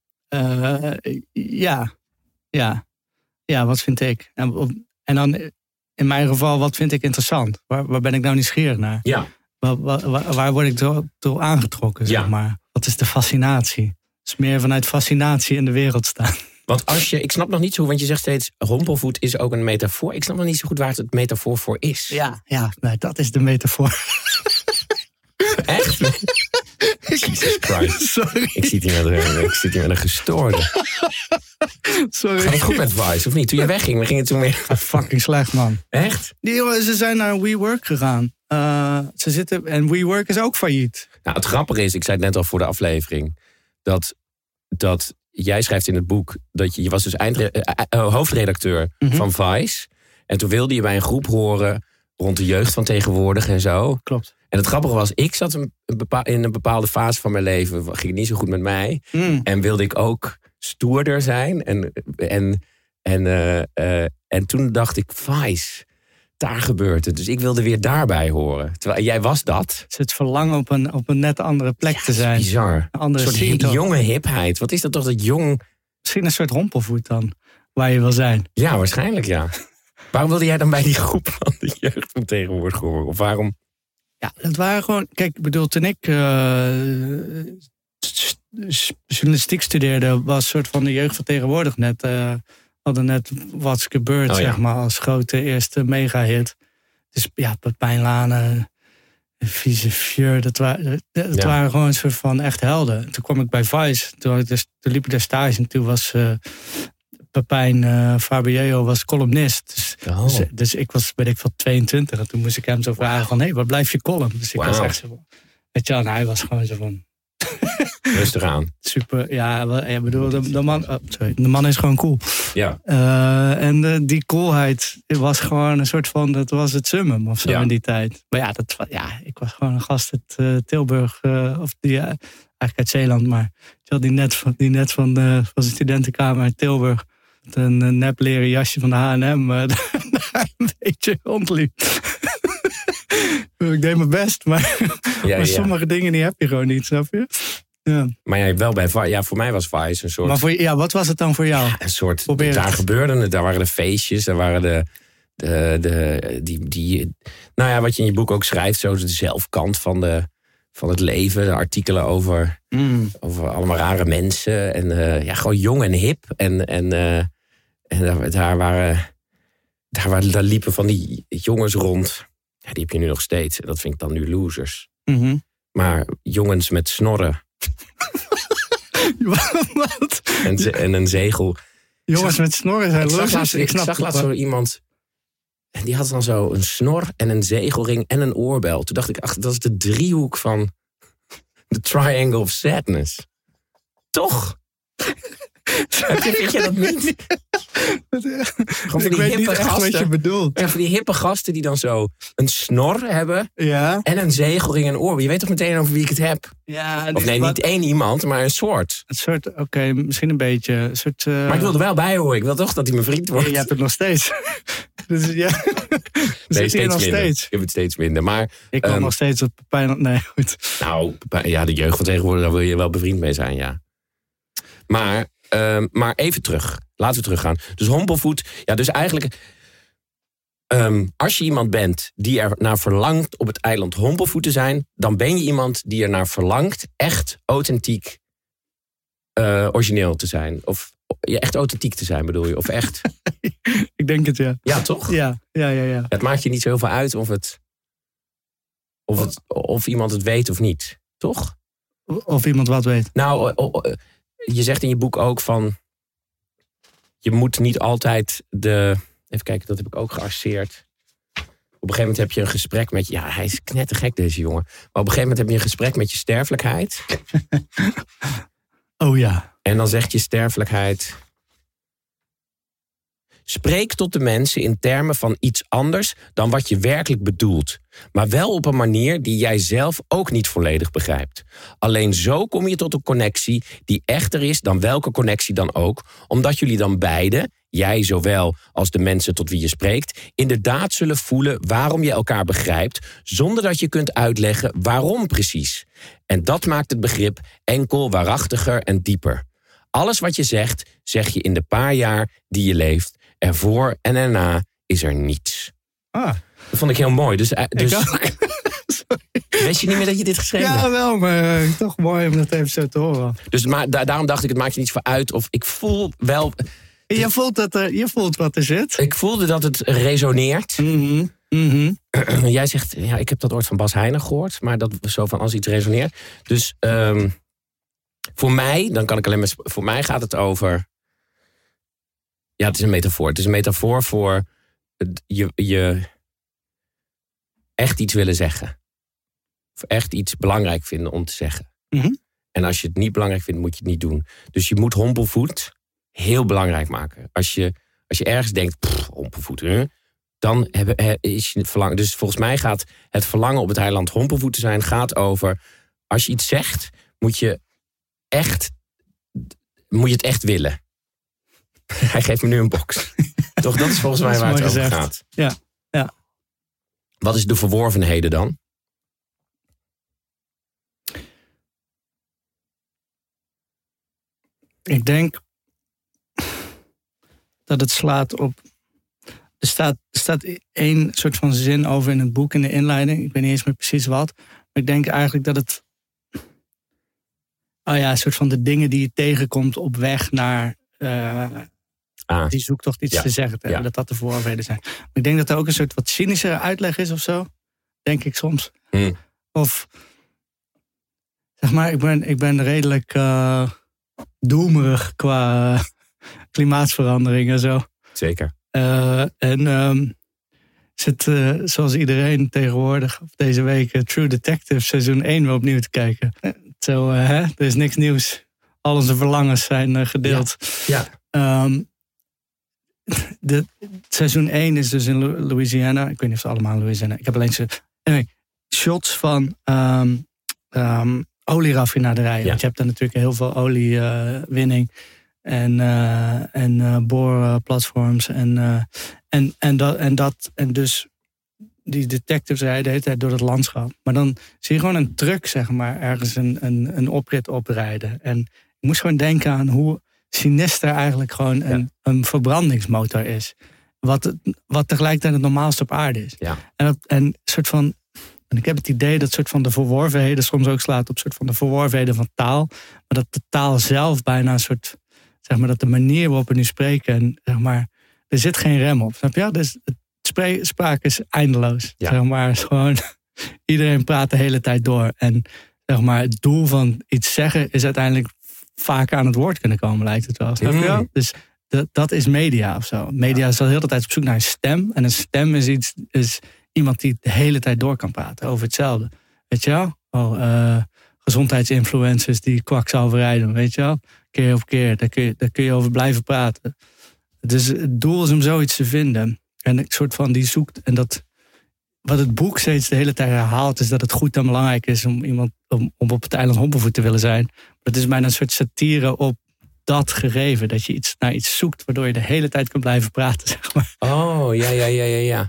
Wat vind ik? En dan in mijn geval, wat vind ik interessant? Waar ben ik nou nieuwsgierig naar? Ja. Waar word ik door aangetrokken, zeg maar? Wat is de fascinatie? Het is meer vanuit fascinatie in de wereld staan. Want ik snap nog niet zo, want je zegt steeds, Hompelvoet is ook een metafoor. Ik snap nog niet zo goed waar het metafoor voor is. Ja, dat is de metafoor. Echt? Jesus Christ. Sorry. Ik zit hier met een gestoorde. Sorry. Gaat het goed met Vice, of niet? Toen jij wegging, we gingen toen weer... Fucking slecht, man. Echt? Ze zijn naar WeWork gegaan. En WeWork is ook failliet. Nou, het grappige is, ik zei het net al voor de aflevering, dat jij schrijft in het boek dat je was dus hoofdredacteur van Vice. En toen wilde je bij een groep horen rond de jeugd van tegenwoordig en zo. Klopt. En het grappige was, ik zat in een bepaalde fase van mijn leven, ging het niet zo goed met mij. En wilde ik ook stoerder zijn. En toen dacht ik, Vice, daar gebeurt het. Dus ik wilde weer daarbij horen. Terwijl jij was dat. Het verlangen op een net andere plek te zijn. Bizar. Een soort jonge hipheid. Wat is dat toch, dat jong... Misschien een soort Hompelvoet dan, waar je wil zijn. Ja, waarschijnlijk ja. Waarom wilde jij dan bij die groep van de jeugd van tegenwoordig horen? Of waarom... Ja, het waren gewoon... Kijk, ik bedoel, toen ik journalistiek studeerde, was een soort van de jeugd van tegenwoordig net... hadden net What's Gebeurd, zeg maar, als grote eerste mega-hit. Dus ja, Pepijn Lane, Vieze Fjeur, dat waren gewoon een soort van echt helden. Toen kwam ik bij Vice, toen liep ik daar stage en toen was... Pepijn Fabiello was columnist. Dus ik was, 22. En toen moest ik hem zo vragen van... wat blijft je column? Dus ik was echt zo... Weet je wel, hij was gewoon zo van... Rustig aan. Super, ja, ik bedoel, de man is gewoon cool. Ja. En die coolheid was gewoon een soort van, dat was het summum of zo in die tijd. Maar ik was gewoon een gast uit Tilburg, eigenlijk uit Zeeland, maar die net van zijn studentenkamer uit Tilburg, met een nep leren jasje van de H&M, daar een beetje rondliep. Ik deed mijn best, maar sommige dingen die heb je gewoon niet, snap je? Ja. Maar jij wel bij Vice. Ja, voor mij was Vice een soort... Maar wat was het dan voor jou? Ja, een soort... Daar gebeurde het. Daar waren de feestjes. Daar waren nou ja, wat je in je boek ook schrijft. Zo de zelfkant van het leven. De artikelen over allemaal rare mensen. En gewoon jong en hip. En daar liepen van die jongens rond. Ja, die heb je nu nog steeds. Dat vind ik dan nu losers. Mm-hmm. Maar jongens met snorren. Wat? En een zegel. Jongens met snorren zijn losers. Ik zag laatst zo iemand. En die had dan zo een snor en een zegelring en een oorbel. Toen dacht ik, ach, dat is de driehoek van The Triangle of Sadness. Toch? Vind je dat niet? Gewoon ik weet niet echt wat je bedoelt. Ja, voor die hippe gasten die dan zo een snor hebben. Ja. En een zegelring en een oorbel. Je weet toch meteen over wie ik het heb? Ja, of nee, niet één iemand, maar een soort. Een soort, oké, misschien een beetje. Een soort, Maar ik wil er wel bij horen. Ik wil toch dat hij mijn vriend wordt. Je hebt het nog steeds. Dus ja. Nee, steeds minder. Ik heb het steeds minder. Maar, ik kom nog steeds op Pepijn. Nee, goed. Nou, ja, de jeugd van tegenwoordig, daar wil je wel bevriend mee zijn, ja. Maar even terug. Laten we teruggaan. Dus Hompelvoet. Ja, dus eigenlijk... als je iemand bent die er naar verlangt op het eiland Hompelvoet te zijn, dan ben je iemand die er naar verlangt echt authentiek origineel te zijn. Of echt authentiek te zijn, bedoel je? Of echt... Ik denk het, ja. Ja, toch? Ja. Het maakt je niet zo heel veel uit of iemand het weet of niet. Toch? Of iemand wat weet. Nou, je zegt in je boek ook van... Je moet niet altijd even kijken, dat heb ik ook gearseerd. Op een gegeven moment heb je een gesprek met... Ja, hij is knettergek, deze jongen. Maar op een gegeven moment heb je een gesprek met je sterfelijkheid. Oh ja. En dan zegt je sterfelijkheid... Spreek tot de mensen in termen van iets anders dan wat je werkelijk bedoelt. Maar wel op een manier die jij zelf ook niet volledig begrijpt. Alleen zo kom je tot een connectie die echter is dan welke connectie dan ook. Omdat jullie dan beide, jij zowel als de mensen tot wie je spreekt, inderdaad zullen voelen waarom je elkaar begrijpt, zonder dat je kunt uitleggen waarom precies. En dat maakt het begrip enkel waarachtiger en dieper. Alles wat je zegt, zeg je in de paar jaar die je leeft. Ervoor en erna is er niets. Ah. Dat vond ik heel mooi. Dus wist je niet meer dat je dit geschreven hebt? Ja, wel, maar toch mooi om dat even zo te horen. Dus daarom dacht ik, het maakt je niet voor uit. Of ik voel wel... Je voelt wat er zit. Ik voelde dat het resoneert. Mm-hmm. Mm-hmm. Jij zegt, ja, ik heb dat ooit van Bas Heijnen gehoord. Maar dat zo van als iets resoneert. Dus voor mij, dan kan ik alleen maar... Voor mij gaat het over... Ja, het is een metafoor. Het is een metafoor voor je echt iets willen zeggen. Of echt iets belangrijk vinden om te zeggen. Mm-hmm. En als je het niet belangrijk vindt, moet je het niet doen. Dus je moet Hompelvoet heel belangrijk maken. Als je ergens denkt, Hompelvoet, dan is je verlangen. Dus volgens mij gaat het verlangen op het eiland Hompelvoet te zijn, gaat over, als je iets zegt, moet je het echt willen. Hij geeft me nu een box. Toch, dat is volgens mij waar het over gaat. Ja. Wat is de verworvenheden dan? Ik denk dat het slaat op... Er staat één soort van zin over in het boek, in de inleiding. Ik weet niet eens meer precies wat. Maar ik denk eigenlijk dat het... een soort van de dingen die je tegenkomt op weg naar... Die zoektocht iets te zeggen te hebben. Dat de voorwaarden zijn. Maar ik denk dat er ook een soort wat cynische uitleg is of zo. Denk ik soms. Of... Zeg maar, ik ben redelijk doemerig qua klimaatsverandering en zo. Zeker. zit zoals iedereen tegenwoordig deze week True Detective seizoen 1 weer opnieuw te kijken. Er is niks nieuws. Al onze verlangens zijn gedeeld. Ja. Seizoen 1 is dus in Louisiana. Ik weet niet of het allemaal in Louisiana. Ik heb alleen shots van olieraffinaderijen. Want je hebt daar natuurlijk heel veel oliewinning en boorplatforms en dus die detectives rijden de hele tijd door het landschap. Maar dan zie je gewoon een truck, zeg maar, ergens een oprit oprijden. En ik moest gewoon denken aan hoe sinister eigenlijk gewoon een verbrandingsmotor is. Wat tegelijkertijd het normaalste op aarde is. Ja. En soort van, en ik heb het idee dat soort van de verworvenheden soms ook slaat op soort van de verworvenheden van taal. Maar dat de taal zelf bijna een soort, zeg maar, dat de manier waarop we nu spreken, en, zeg maar, er zit geen rem op. Snap je? Dus spraak is eindeloos. Ja. Zeg maar, is gewoon, iedereen praat de hele tijd door. En zeg maar, het doel van iets zeggen is uiteindelijk vaak aan het woord kunnen komen, lijkt het wel. Snap je wel? Dus dat is media of zo. Media is al de hele tijd op zoek naar een stem. En een stem is iemand die de hele tijd door kan praten over hetzelfde. Weet je wel? Gezondheidsinfluencers die kwakzalver rijden, weet je wel? Keer op keer, daar kun je over blijven praten. Dus het doel is om zoiets te vinden. En een soort van die zoekt. En dat wat het boek steeds de hele tijd herhaalt, is dat het goed en belangrijk is om op het eiland Hommelvoet te willen zijn. Maar het is bijna een soort satire op dat gegeven. Dat je naar iets zoekt waardoor je de hele tijd kan blijven praten, zeg maar. Oh, ja.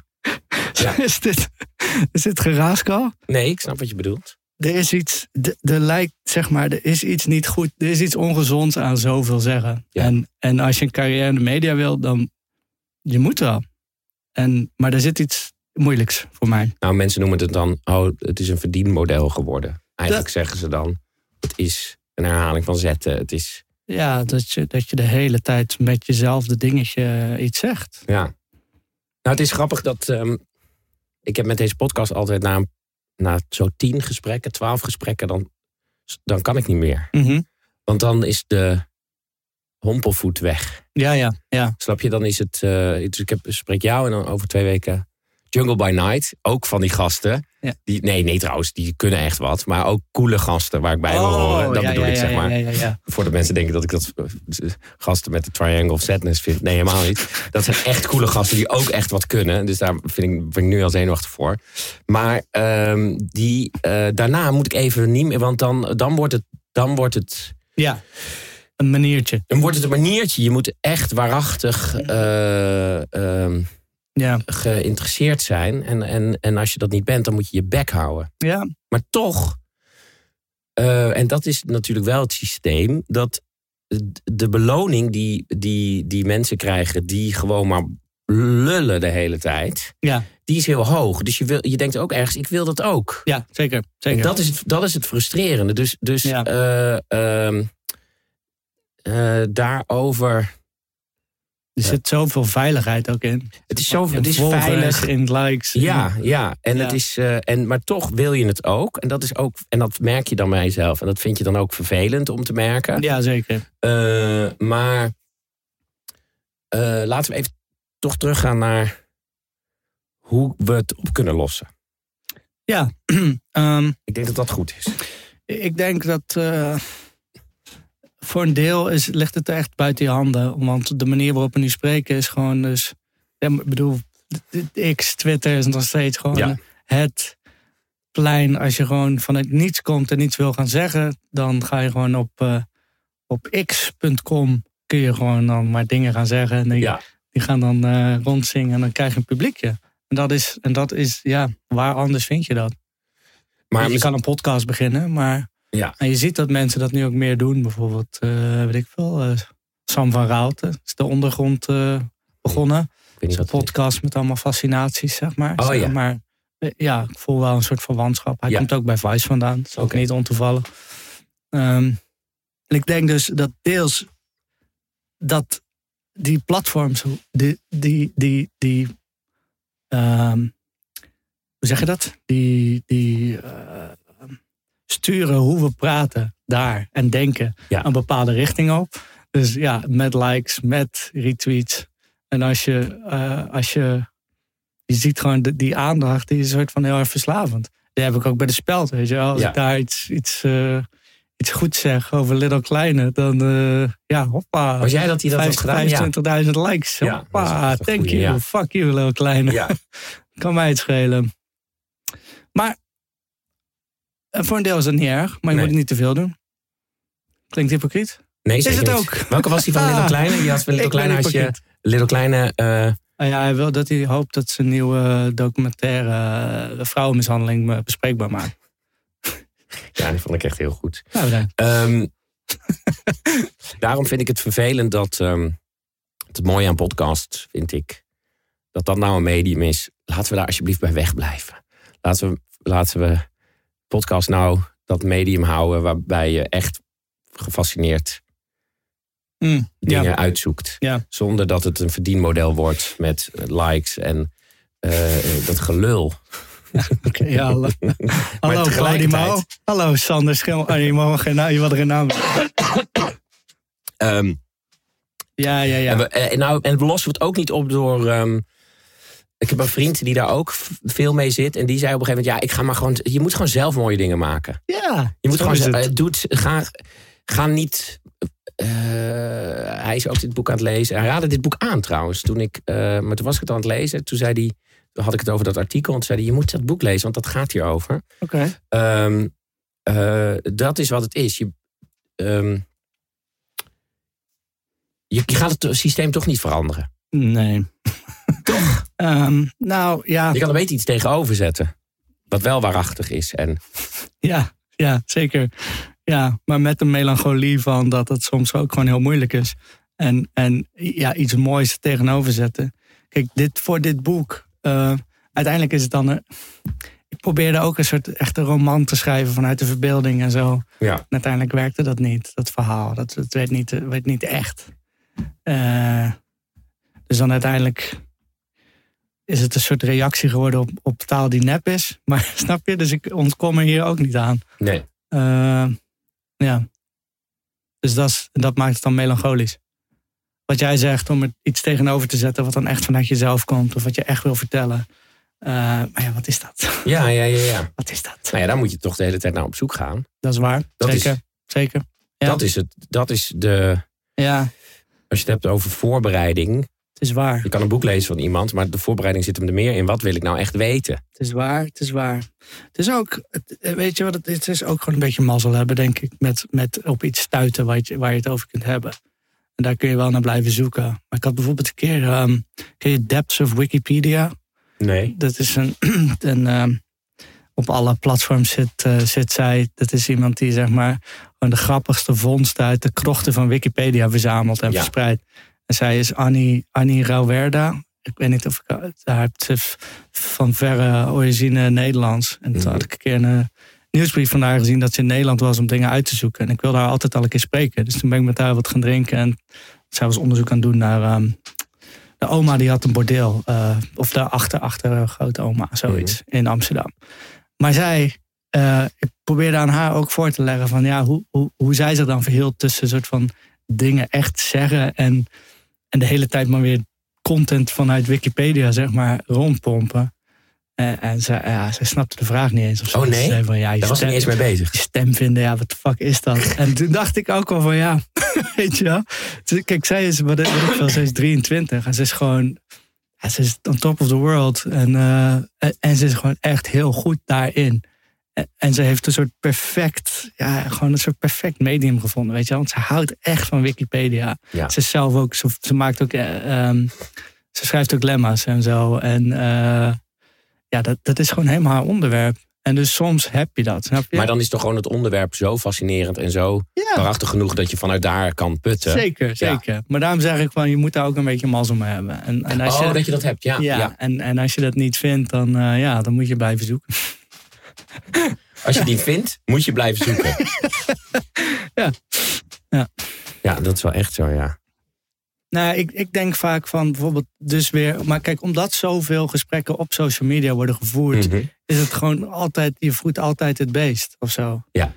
Is dit geraaskal? Nee, ik snap wat je bedoelt. Er is iets, er is iets niet goed. Er is iets ongezonds aan zoveel zeggen. Ja. En als je een carrière in de media wil, dan je moet wel. Maar er zit iets moeilijks voor mij. Nou, mensen noemen het dan, het is een verdienmodel geworden. Eigenlijk zeggen ze dan, het is een herhaling van zetten. Het is... Ja, dat je de hele tijd met jezelfde dingetje iets zegt. Ja. Nou, het is grappig dat ik heb met deze podcast altijd na zo 10 gesprekken, 12 gesprekken, dan kan ik niet meer. Mm-hmm. Want dan is de hompelvoet weg. Ja. Snap je? Dan is het... dus ik spreek jou en dan over 2 weken Jungle by Night. Ook van die gasten. Ja. Nee, trouwens, die kunnen echt wat. Maar ook coole gasten waar ik bij wil horen. Dat bedoel ik, zeg maar. Ja. Voordat mensen denken dat ik dat gasten met de Triangle of Sadness vind. Nee, helemaal niet. Dat zijn echt coole gasten die ook echt wat kunnen. Dus daar ben ik nu al zenuwachtig voor. Maar daarna moet ik even niet meer... Want dan wordt het... Ja. Een maniertje. Dan wordt het een maniertje. Je moet echt waarachtig geïnteresseerd zijn. En als je dat niet bent, dan moet je je bek houden. Ja. Maar toch, en dat is natuurlijk wel het systeem, dat de beloning die mensen krijgen, die gewoon maar lullen de hele tijd, die is heel hoog. Dus je denkt ook ergens, ik wil dat ook. Ja, zeker. En dat is het frustrerende. Dus daarover... Er zit zoveel veiligheid ook in. Het is veilig in likes. Ja. En het is, maar toch wil je het ook. En dat merk je dan bij jezelf. En dat vind je dan ook vervelend om te merken. Ja, zeker. Maar laten we even toch teruggaan naar hoe we het op kunnen lossen. Ja. Ik denk dat dat goed is. Ik denk dat... voor een deel ligt het echt buiten je handen. Want de manier waarop we nu spreken is gewoon dus... Ik bedoel, X, Twitter is nog steeds gewoon het plein. Als je gewoon vanuit niets komt en niets wil gaan zeggen... dan ga je gewoon op x.com kun je gewoon dan maar dingen gaan zeggen. En die gaan dan rondzingen en dan krijg je een publiekje. En dat is waar anders vind je dat? Maar je kan een podcast beginnen, maar... Ja. En je ziet dat mensen dat nu ook meer doen. Bijvoorbeeld, Sam van Raalte is de ondergrond begonnen. Een podcast met allemaal fascinaties, zeg maar. Oh, ja. Maar ik voel wel een soort verwantschap. Hij komt ook bij Vice vandaan. Dat is ook niet ontoevallig. En ik denk dus dat deels dat die platforms, hoe zeg je dat? Die sturen hoe we praten daar en denken een bepaalde richting op. Dus met likes, met retweets. En als je je ziet gewoon die aandacht, die is een soort van heel erg verslavend. Die heb ik ook bij de Speld, weet je wel. Als ik daar iets goeds zeg over Little Kleine, dan hoppa. Was jij dat hij dat had gedaan? 25.000 likes. Hoppa, thank you. Fuck you, Little Kleine. Ja. Kan mij het schelen. Maar voor een deel is dat niet erg, maar je moet het niet te veel doen. Klinkt hypocriet? Nee, zeker is het niet. ook? Welke was die van Little Kleine? Je had van Little Kleine had je Little Kleine. Hij wil dat hij hoopt dat zijn nieuwe documentaire vrouwenmishandeling bespreekbaar maakt. Ja, die vond ik echt heel goed. Nou, daarom vind ik het vervelend dat het mooie aan podcast, vind ik, dat nou een medium is. Laten we daar alsjeblieft bij wegblijven. Laten we podcast nou dat medium houden waarbij je echt gefascineerd dingen uitzoekt. Ja. Zonder dat het een verdienmodel wordt met likes en dat gelul. Hallo Podimo. Hallo Sander Schil. Je mag geen naam. Je wil er een naam. Ja. En we lossen het ook niet op door. Ik heb een vriend die daar ook veel mee zit. En die zei op een gegeven moment: ik ga maar gewoon. Je moet gewoon zelf mooie dingen maken. Ja. Je moet gewoon. Ga niet. Hij is ook dit boek aan het lezen. Hij raadde dit boek aan trouwens. Maar toen was ik het aan het lezen. Toen zei hij. Toen had ik het over dat artikel. En toen zei hij: je moet dat boek lezen, want dat gaat hierover. Oké. Dat is wat het is. Je gaat het systeem toch niet veranderen? Nee. Toch? Nou, ja. Je kan er beter iets tegenover zetten. Wat wel waarachtig is. Ja, zeker. Ja, maar met de melancholie van dat het soms ook gewoon heel moeilijk is. En iets moois tegenover zetten. Kijk, voor dit boek. Uiteindelijk is het dan. Ik probeerde ook een soort echte roman te schrijven vanuit de verbeelding en zo. Ja. En uiteindelijk werkte dat niet, dat verhaal. Dat werd niet echt. Dus dan uiteindelijk is het een soort reactie geworden op taal die nep is. Maar snap je? Dus ik ontkom er hier ook niet aan. Nee. Ja. Dus dat maakt het dan melancholisch. Wat jij zegt om er iets tegenover te zetten wat dan echt vanuit jezelf komt. Of wat je echt wil vertellen. Maar wat is dat? Ja. Wat is dat? Nou ja, daar moet je toch de hele tijd naar op zoek gaan. Dat is waar. Zeker. Ja. Dat is de... Ja. Als je het hebt over voorbereiding. Het is waar. Je kan een boek lezen van iemand, maar de voorbereiding zit hem er meer in. Wat wil ik nou echt weten? Het is waar. Het is ook, weet je wat, het is ook gewoon een beetje mazzel hebben, denk ik. Met op iets stuiten waar je het over kunt hebben. En daar kun je wel naar blijven zoeken. Maar ik had bijvoorbeeld een keer, ken je Depths of Wikipedia? Nee. Dat is op alle platforms zit zij. Dat is iemand die zeg maar gewoon de grappigste vondsten uit de krochten van Wikipedia verzamelt en verspreidt. En zij is Annie Rauwerda. Ik weet niet of daar heeft ze van verre origine Nederlands. En toen had ik een keer een nieuwsbrief van haar gezien dat ze in Nederland was om dingen uit te zoeken. En ik wilde haar altijd al een keer spreken. Dus toen ben ik met haar wat gaan drinken. En zij was onderzoek aan het doen naar... de oma die had een bordeel. Of de achter grote oma, zoiets. In Amsterdam. Maar zij... ik probeerde aan haar ook voor te leggen van... hoe zij zich dan verhield tussen een soort van dingen echt zeggen... en de hele tijd maar weer content vanuit Wikipedia, zeg maar, rondpompen. En zij snapte de vraag niet eens. Of zo. Oh nee? Zei van, daar was ze niet eens mee bezig. Je stem vinden, wat de fuck is dat? En toen dacht ik ook al van, weet je wel. Kijk, zij is, zij is 23. En ze is gewoon, ze is on top of the world. En ze is gewoon echt heel goed daarin. En ze heeft een soort perfect medium gevonden, weet je wel. Want ze houdt echt van Wikipedia. Ja. Ze is zelf ook, ze maakt ook, ze schrijft ook lemma's en zo. En dat is gewoon helemaal haar onderwerp. En dus soms heb je dat, snap je? Maar dan is toch gewoon het onderwerp zo fascinerend en zo waarachtig genoeg dat je vanuit daar kan putten. Zeker. Ja. Maar daarom zeg ik van, je moet daar ook een beetje mazzel mee hebben. En als dat je dat hebt, ja. En als je dat niet vindt, dan moet je blijven zoeken. Als je het niet vindt, moet je blijven zoeken. Ja, dat is wel echt zo, ja. Nou, ik denk vaak van bijvoorbeeld dus weer... Maar kijk, omdat zoveel gesprekken op social media worden gevoerd... is het gewoon altijd... Je voedt altijd het beest, of zo. Ja.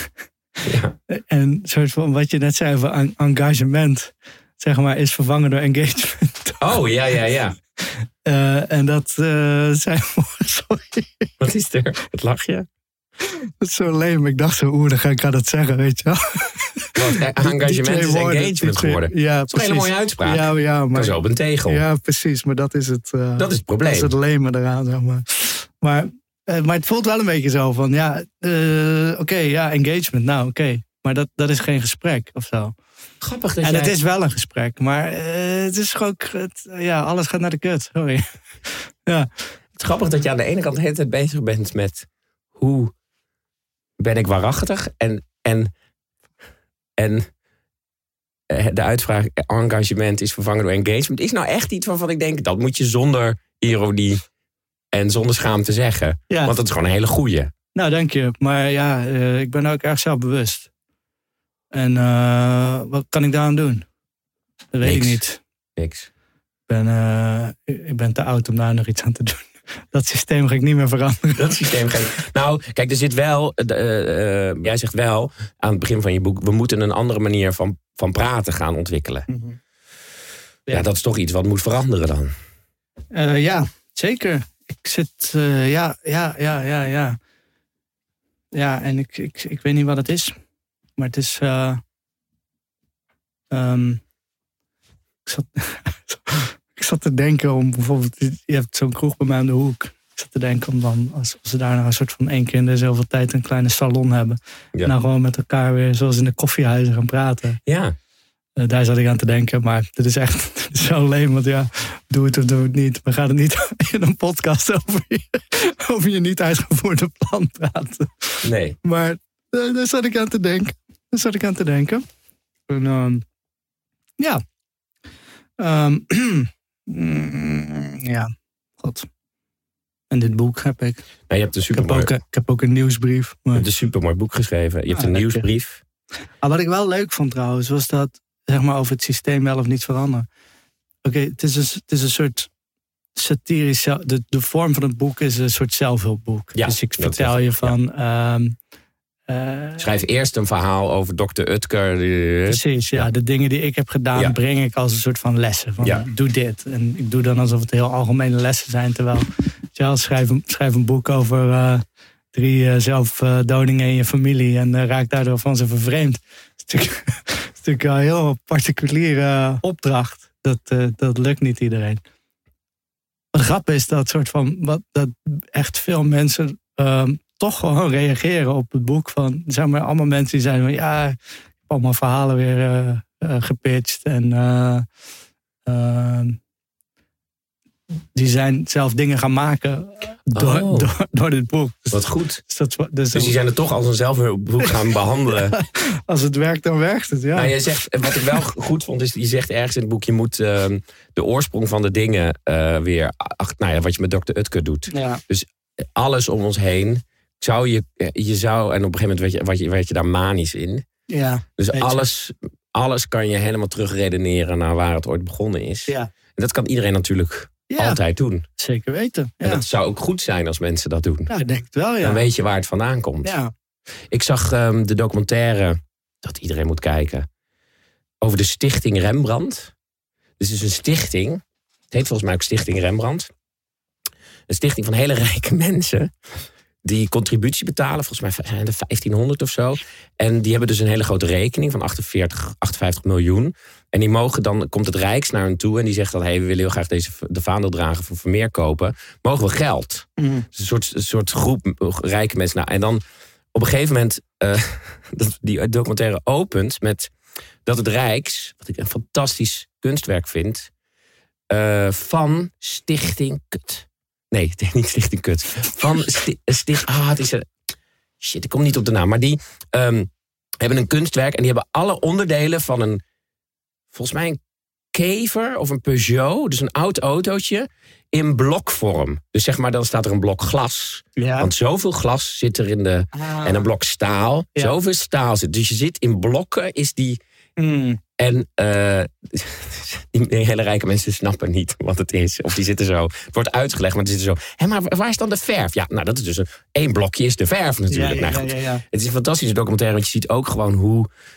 En soort van wat je net zei over engagement... zeg maar, is vervangen door engagement. Oh, ja. En dat zijn... Sorry. Wat is er? Wat lach je? Dat is zo leem. Ik dacht zo, dan ga ik dat zeggen, weet je wel. Engagement is engagement geworden. Ja, dat is een hele mooie uitspraak. Ja, maar zo op een tegel. Ja, precies. Maar dat is het... dat is het probleem. Dat is het leme eraan, zeg maar. Maar het voelt wel een beetje zo van... engagement, nou oké. Maar dat is geen gesprek of zo. Grappig dat het is wel een gesprek. Maar het is ook... alles gaat naar de kut. Sorry. Ja. Het is grappig dat je aan de ene kant de hele tijd bezig bent met... hoe ben ik waarachtig? En de uitspraak engagement is vervangen door engagement... is nou echt iets waarvan ik denk... dat moet je zonder ironie en zonder schaamte zeggen. Ja. Want dat is gewoon een hele goeie. Nou, dank je. Maar ik ben ook erg zelfbewust. En wat kan ik daaraan doen? Dat weet ik niet. Niks. Ik ben te oud om daar nog iets aan te doen. Dat systeem ga ik niet meer veranderen. Nou, kijk, er zit wel... jij zegt wel aan het begin van je boek... we moeten een andere manier van praten gaan ontwikkelen. Mm-hmm. Ja, dat is toch iets wat moet veranderen dan? Ja, zeker. Ik zit... Ja, en ik weet niet wat het is. Maar het is... Ik zat te denken om bijvoorbeeld... Je hebt zo'n kroeg bij mij om de hoek. Ik zat te denken om dan... Als ze daar nou een soort van 1 keer in de zoveel tijd... een kleine salon hebben. Ja. Nou gewoon met elkaar weer zoals in de koffiehuizen gaan praten. Ja. Daar zat ik aan te denken. Maar dit is echt zo leem. Want doe het of doe het niet. We gaan het niet in een podcast over je niet uitgevoerde plan praten. Nee. Maar daar zat ik aan te denken. En ja... ja, god. En dit boek heb ik. Nou, je hebt ik heb ook een nieuwsbrief. Maar... Je hebt een supermooi boek geschreven. Je hebt een nieuwsbrief. Wat ik wel leuk vond trouwens, was dat... zeg maar over het systeem wel of niet veranderen. Oké, het is een soort satirisch... De vorm van het boek is een soort zelfhulpboek. Ja, dus ik vertel je van... schrijf eerst een verhaal over Dr. Utker. Precies, ja. De dingen die ik heb gedaan breng ik als een soort van lessen. Van, doe dit. En ik doe dan alsof het heel algemene lessen zijn. Terwijl, schrijf een boek over 3 zelfdodingen in je familie. En raak daardoor van ze vervreemd. Dat is natuurlijk een heel particuliere opdracht. Dat lukt niet iedereen. Wat grappig is dat dat echt veel mensen... toch gewoon reageren op het boek van... zeg maar, allemaal mensen die zeiden van... ja, ik heb allemaal verhalen weer gepitcht. En die zijn zelf dingen gaan maken door dit boek. Dus, wat goed. Dus die zijn het toch als een zelfhulpboek gaan behandelen. Ja, als het werkt, dan werkt het, ja. Nou, jij zegt, wat ik wel goed vond, is... je zegt ergens in het boek... je moet de oorsprong van de dingen weer... wat je met Dr. Utker doet. Ja. Dus alles om ons heen... Je zou, en op een gegeven moment werd je daar manisch in. Ja, dus alles kan je helemaal terugredeneren naar waar het ooit begonnen is. Ja. En dat kan iedereen natuurlijk altijd doen. Zeker weten. Ja. En dat zou ook goed zijn als mensen dat doen. Ja, ik denk het wel, ja. Dan weet je waar het vandaan komt. Ja. Ik zag de documentaire, dat iedereen moet kijken, over de Stichting Rembrandt. Dus het is een stichting, het heet volgens mij ook Stichting Rembrandt. Een stichting van hele rijke mensen... die contributie betalen, volgens mij zijn er 1500 of zo. En die hebben dus een hele grote rekening van 58 miljoen. En die mogen dan, komt het Rijks naar hen toe en die zegt dan... we willen heel graag de vaandeldrager voor Vermeer kopen. Mogen we geld? Mm. Dus een soort groep rijke mensen. Nou, en dan op een gegeven moment... dat die documentaire opent met dat het Rijks... wat ik een fantastisch kunstwerk vind... van Stichting Kut... Nee, niet Stichting Kut. Van het is er... Shit, ik kom niet op de naam. Maar die hebben een kunstwerk... en die hebben alle onderdelen van een... volgens mij een Kever of een Peugeot. Dus een oud autootje in blokvorm. Dus zeg maar, dan staat er een blok glas. Ja. Want zoveel glas zit er in de... En een blok staal. Ja. Zoveel staal zit. Dus je zit in blokken, is die... En die hele rijke mensen snappen niet wat het is. Of die zitten zo... Het wordt uitgelegd, maar het zit zo... maar waar is dan de verf? Ja, nou, dat is dus één blokje is de verf natuurlijk. Ja. Het is een fantastische documentaire, want je ziet ook gewoon hoe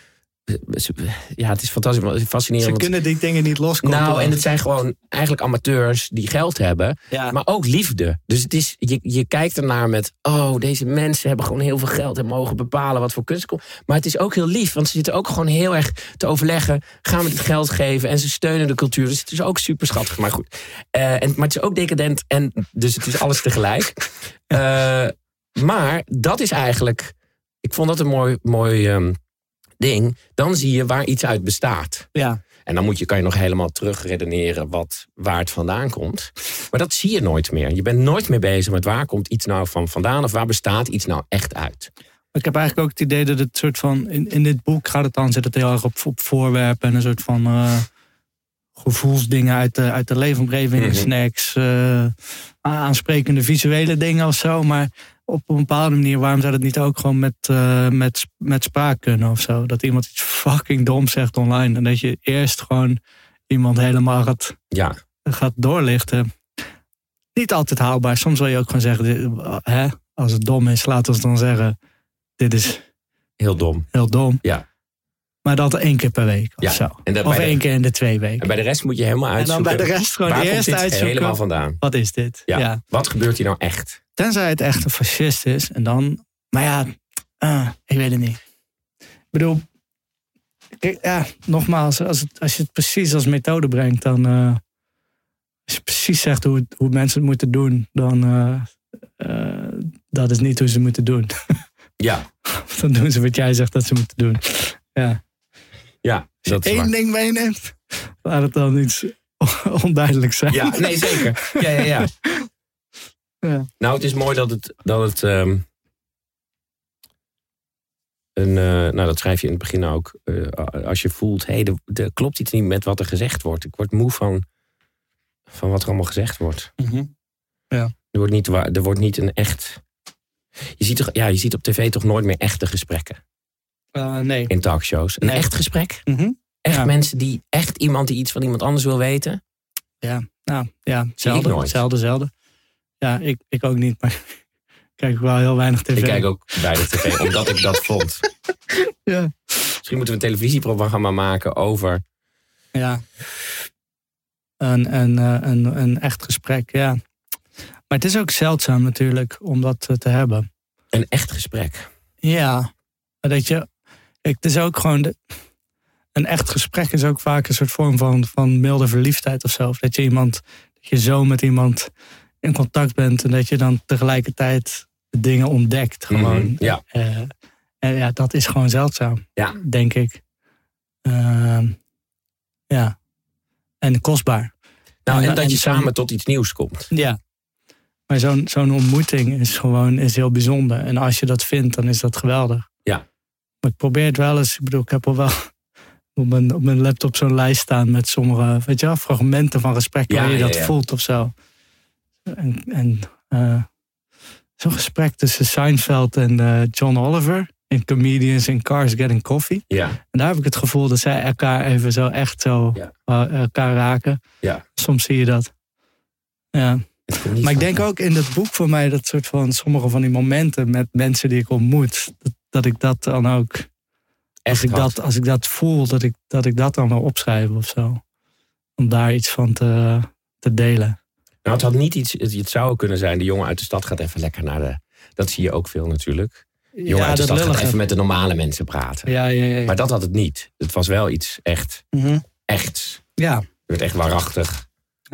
Ja, het is fantastisch, fascinerend. Ze kunnen die dingen niet loskoppelen. Nou, en het zijn gewoon eigenlijk amateurs die geld hebben. Ja. Maar ook liefde. Dus het is, je kijkt ernaar met... deze mensen hebben gewoon heel veel geld en mogen bepalen wat voor kunst er komt. Maar het is ook heel lief, want ze zitten ook gewoon heel erg te overleggen. Gaan we dit geld geven? En ze steunen de cultuur. Dus het is ook super schattig. Maar goed. Maar het is ook decadent. En dus het is alles tegelijk. Maar dat is eigenlijk... Ik vond dat een mooi ding. Dan zie je waar iets uit bestaat. Ja. En dan kan je nog helemaal terugredeneren waar het vandaan komt. Maar dat zie je nooit meer. Je bent nooit meer bezig met waar komt iets nou van vandaan... of waar bestaat iets nou echt uit. Ik heb eigenlijk ook het idee dat het soort van... In dit boek zit het heel erg op voorwerpen... en een soort van gevoelsdingen uit de leefomgeving... snacks, aansprekende visuele dingen of zo... maar op een bepaalde manier, waarom zou dat niet ook gewoon met spraak kunnen of zo? Dat iemand iets fucking dom zegt online. En dat je eerst gewoon iemand helemaal gaat doorlichten. Niet altijd haalbaar. Soms wil je ook gewoon zeggen, als het dom is, laat ons dan zeggen, dit is heel dom. Heel dom. Ja. Maar dat 1 keer per week of zo. Of 1 keer in de 2 weken. En bij de rest moet je helemaal uitzoeken. En dan bij de rest gewoon eerst uitzoeken. Helemaal vandaan. Wat is dit? Ja. Wat gebeurt hier nou echt? Tenzij het echt een fascist is. En dan... Maar ja, ik weet het niet. Ik bedoel... nogmaals. Als je het precies als methode brengt... dan... als je precies zegt hoe mensen het moeten doen... dan... dat is niet hoe ze moeten doen. Ja. Dan doen ze wat jij zegt dat ze moeten doen. Ja. Ja, als je één ding meeneemt... laat het dan iets onduidelijk zijn. Ja, nee, zeker. Ja. Ja. Nou, het is mooi dat het dat schrijf je in het begin ook. Als je voelt, er klopt iets niet met wat er gezegd wordt. Ik word moe van wat er allemaal gezegd wordt. Mm-hmm. Ja. Er wordt niet een echt... Je ziet op tv toch nooit meer echte gesprekken. Nee. In talkshows. Een echt gesprek? Mm-hmm. Echt mensen iemand die iets van iemand anders wil weten? Ja, zelden. Ja, ik ook niet, maar ik kijk wel heel weinig tv. Ik kijk ook weinig tv, omdat ik dat vond. Ja. Misschien moeten we een televisieprogramma maken over... Ja. Een echt gesprek, ja. Maar het is ook zeldzaam natuurlijk om dat te hebben. Een echt gesprek? Ja. Dat je... Het is ook gewoon... Een echt gesprek is ook vaak een soort vorm van milde verliefdheid of zo. Of dat je zo met iemand in contact bent en dat je dan tegelijkertijd dingen ontdekt. Gewoon. Ja. En dat is gewoon zeldzaam, denk ik. Ja. En kostbaar. Nou, en dat je samen tot iets nieuws komt. Ja. Maar zo'n ontmoeting is heel bijzonder. En als je dat vindt, dan is dat geweldig. Ja. Maar ik probeer het wel eens. Ik bedoel, ik heb al wel op mijn laptop zo'n lijst staan met sommige, fragmenten van gesprekken waar je dat voelt of zo. En zo'n gesprek tussen Seinfeld en John Oliver in Comedians in Cars Getting Coffee. Ja. En daar heb ik het gevoel dat zij elkaar even zo echt elkaar raken. Ja. Soms zie je dat. Ja. Maar ik denk ook in het boek voor mij dat soort van sommige van die momenten met mensen die ik ontmoet, dat ik dat dan ook, als ik dat voel, dat ik dat dan wil opschrijven of zo. Om daar iets van te delen. Nou, het had niet iets, het zou kunnen zijn, de jongen uit de stad gaat even lekker naar dat zie je ook veel natuurlijk. De jongen uit de stad gaat even met de normale mensen praten. Ja. Maar dat had het niet. Het was wel iets echt, echts. Ja. Het werd echt waarachtig.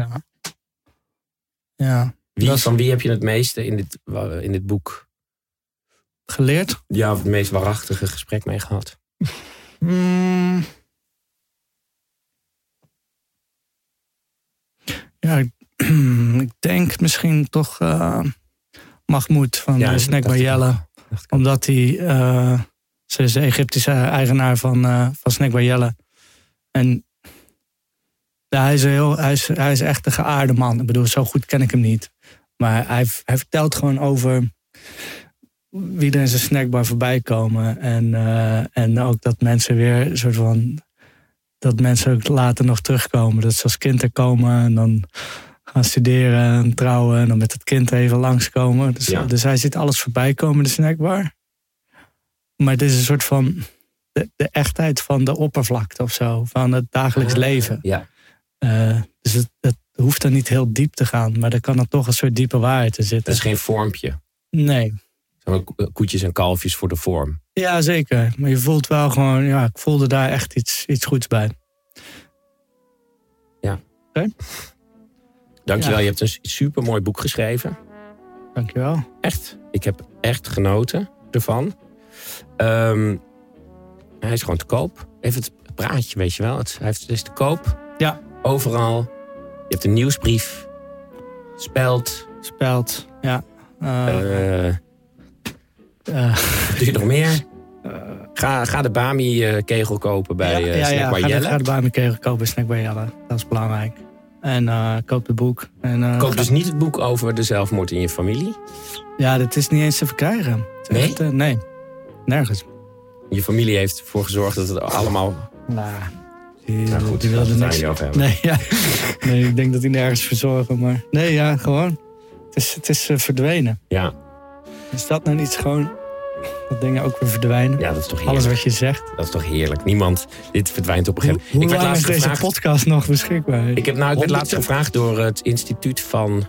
Ja. Van wie heb je het meeste in dit boek geleerd? Ja, of het meest waarachtige gesprek mee gehad? Ja, ik denk misschien toch Mahmoud van Snack by Jelle. Omdat hij, ze is de Egyptische eigenaar van Snack by Jelle. En ja, hij is echt een geaarde man. Ik bedoel, zo goed ken ik hem niet. Maar hij vertelt gewoon over wie er in zijn snackbar voorbij komen. En ook dat mensen weer een soort van... Dat mensen ook later nog terugkomen. Dat ze als kind er komen en dan gaan studeren en trouwen. En dan met het kind even langskomen. Dus hij ziet alles voorbij komen in de snackbar. Maar het is een soort van... de echtheid van de oppervlakte of zo. Van het dagelijks leven. Ja. Dus het hoeft dan niet heel diep te gaan. Maar er kan dan toch een soort diepe waarheid in zitten. Dat is geen vormpje. Nee. Koetjes en kalfjes voor de vorm. Ja, zeker. Maar je voelt wel gewoon... Ja, ik voelde daar echt iets goeds bij. Ja. Okay. Dankjewel, je hebt een supermooi boek geschreven. Dankjewel. Echt. Ik heb echt genoten ervan. Hij is gewoon te koop. Even het praatje, weet je wel. Het is te koop. Ja. Overal. Je hebt een nieuwsbrief. Speld, ja. doe je nog meer? Ga de Bami-kegel kopen bij Snackbar Jelle. Ga de Bami-kegel kopen bij Snackbar Jelle. Dat is belangrijk. En koop het boek. Koop dus niet het boek over de zelfmoord in je familie? Ja, dat is niet eens te verkrijgen. Nee? Echt, nee, nergens. Je familie heeft ervoor gezorgd dat het allemaal... Die wilde niks. Niet over hebben. Nee, ik denk dat die nergens verzorgen. Maar nee, ja, gewoon. Het is verdwenen. Ja. Is dat nou niet gewoon... Dat dingen ook weer verdwijnen? Ja, dat is toch heerlijk. Alles wat je zegt. Dat is toch heerlijk. Niemand... Dit verdwijnt op een gegeven moment. Hoe lang is deze podcast nog beschikbaar? Ik werd laatst gevraagd door het instituut van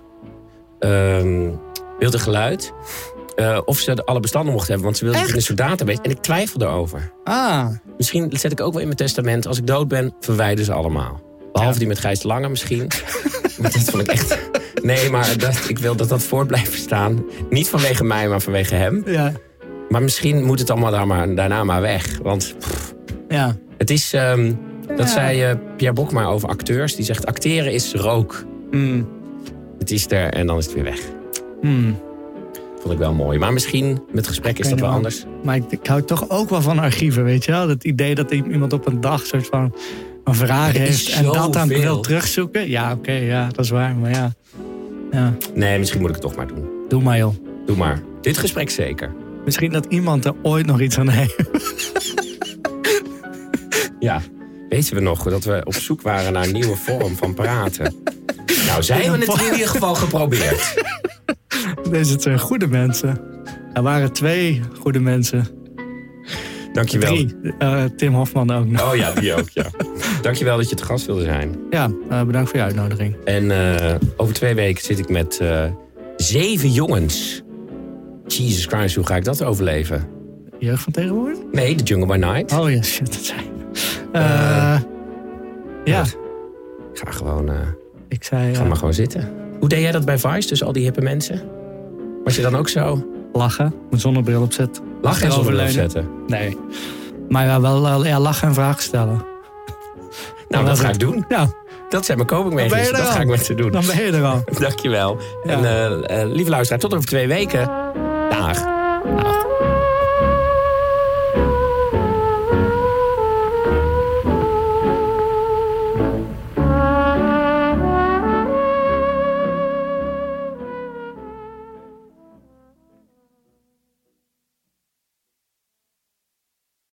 Beeld en Geluid... of ze alle bestanden mochten hebben, want ze wilden het in een soort database. En ik twijfel erover. Misschien zet ik ook wel in mijn testament... als ik dood ben, verwijder ze allemaal. Behalve die met Gijs de Lange misschien. Maar dat vond ik echt... Nee, maar ik wil dat dat voort blijft staan. Niet vanwege mij, maar vanwege hem. Ja. Maar misschien moet het allemaal daarna maar weg. Want ja. Het is... dat zei Pierre Bokma over acteurs. Die zegt, acteren is rook. Het is er en dan is het weer weg. Vond ik wel mooi. Maar misschien met gesprek is dat wel anders. Maar ik hou toch ook wel van archieven, weet je wel? Het idee dat iemand op een dag soort van een vraag heeft en dat dan wil terugzoeken. Ja, oké, ja, dat is waar. Maar ja. Nee, misschien moet ik het toch maar doen. Doe maar, joh. Doe maar. Dit gesprek zeker. Misschien dat iemand er ooit nog iets aan heeft. Ja, weten we nog dat we op zoek waren naar een nieuwe vorm van praten. Nou, zijn we het in ieder geval geprobeerd. Deze zijn goede mensen. Er waren 2 goede mensen. Dankjewel. 3. Tim Hofman ook nog. Oh ja, die ook, ja. Dankjewel dat je te gast wilde zijn. Ja, bedankt voor je uitnodiging. En over 2 weken zit ik met 7 jongens. Jesus Christ, hoe ga ik dat overleven? Jeugd van tegenwoordig? Nee, The Jungle by Night. Oh ja, shit, dat zei ja. Ik ga gewoon... Ga maar gewoon zitten. Hoe deed jij dat bij Vice, dus al die hippe mensen? Was je dan ook zo? Lachen, mijn zonnebril opzetten. Lachen en zonnebril opzetten? Nee. Maar wel lachen en vragen stellen. Nou, dat ga ik doen. Ja. Dat zijn mijn copingmechanismen. Dat ga ik met ze doen. Dan ben je er al. Dankjewel. Ja. En lieve luisteraar, tot over 2 weken. Dag.